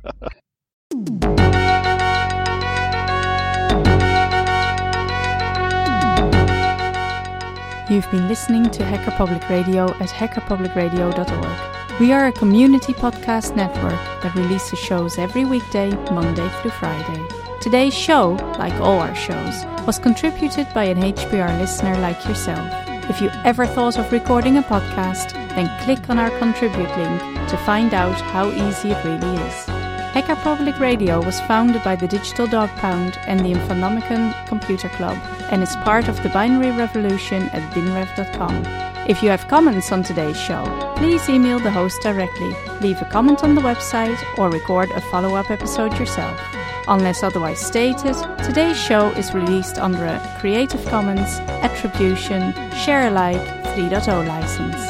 You've been listening to Hacker Public Radio at hacker public radio dot org. We are a community podcast network that releases shows every weekday, Monday through Friday. Today's show, like all our shows, was contributed by an H P R listener like yourself. If you ever thought of recording a podcast, then click on our contribute link to find out how easy it really is. Hacker Public Radio was founded by the Digital Dog Pound and the Infonomicon Computer Club and is part of the binary revolution at binrev dot com. If you have comments on today's show, please email the host directly, leave a comment on the website, or record a follow-up episode yourself. Unless otherwise stated, today's show is released under a Creative Commons Attribution Share Alike three point oh license.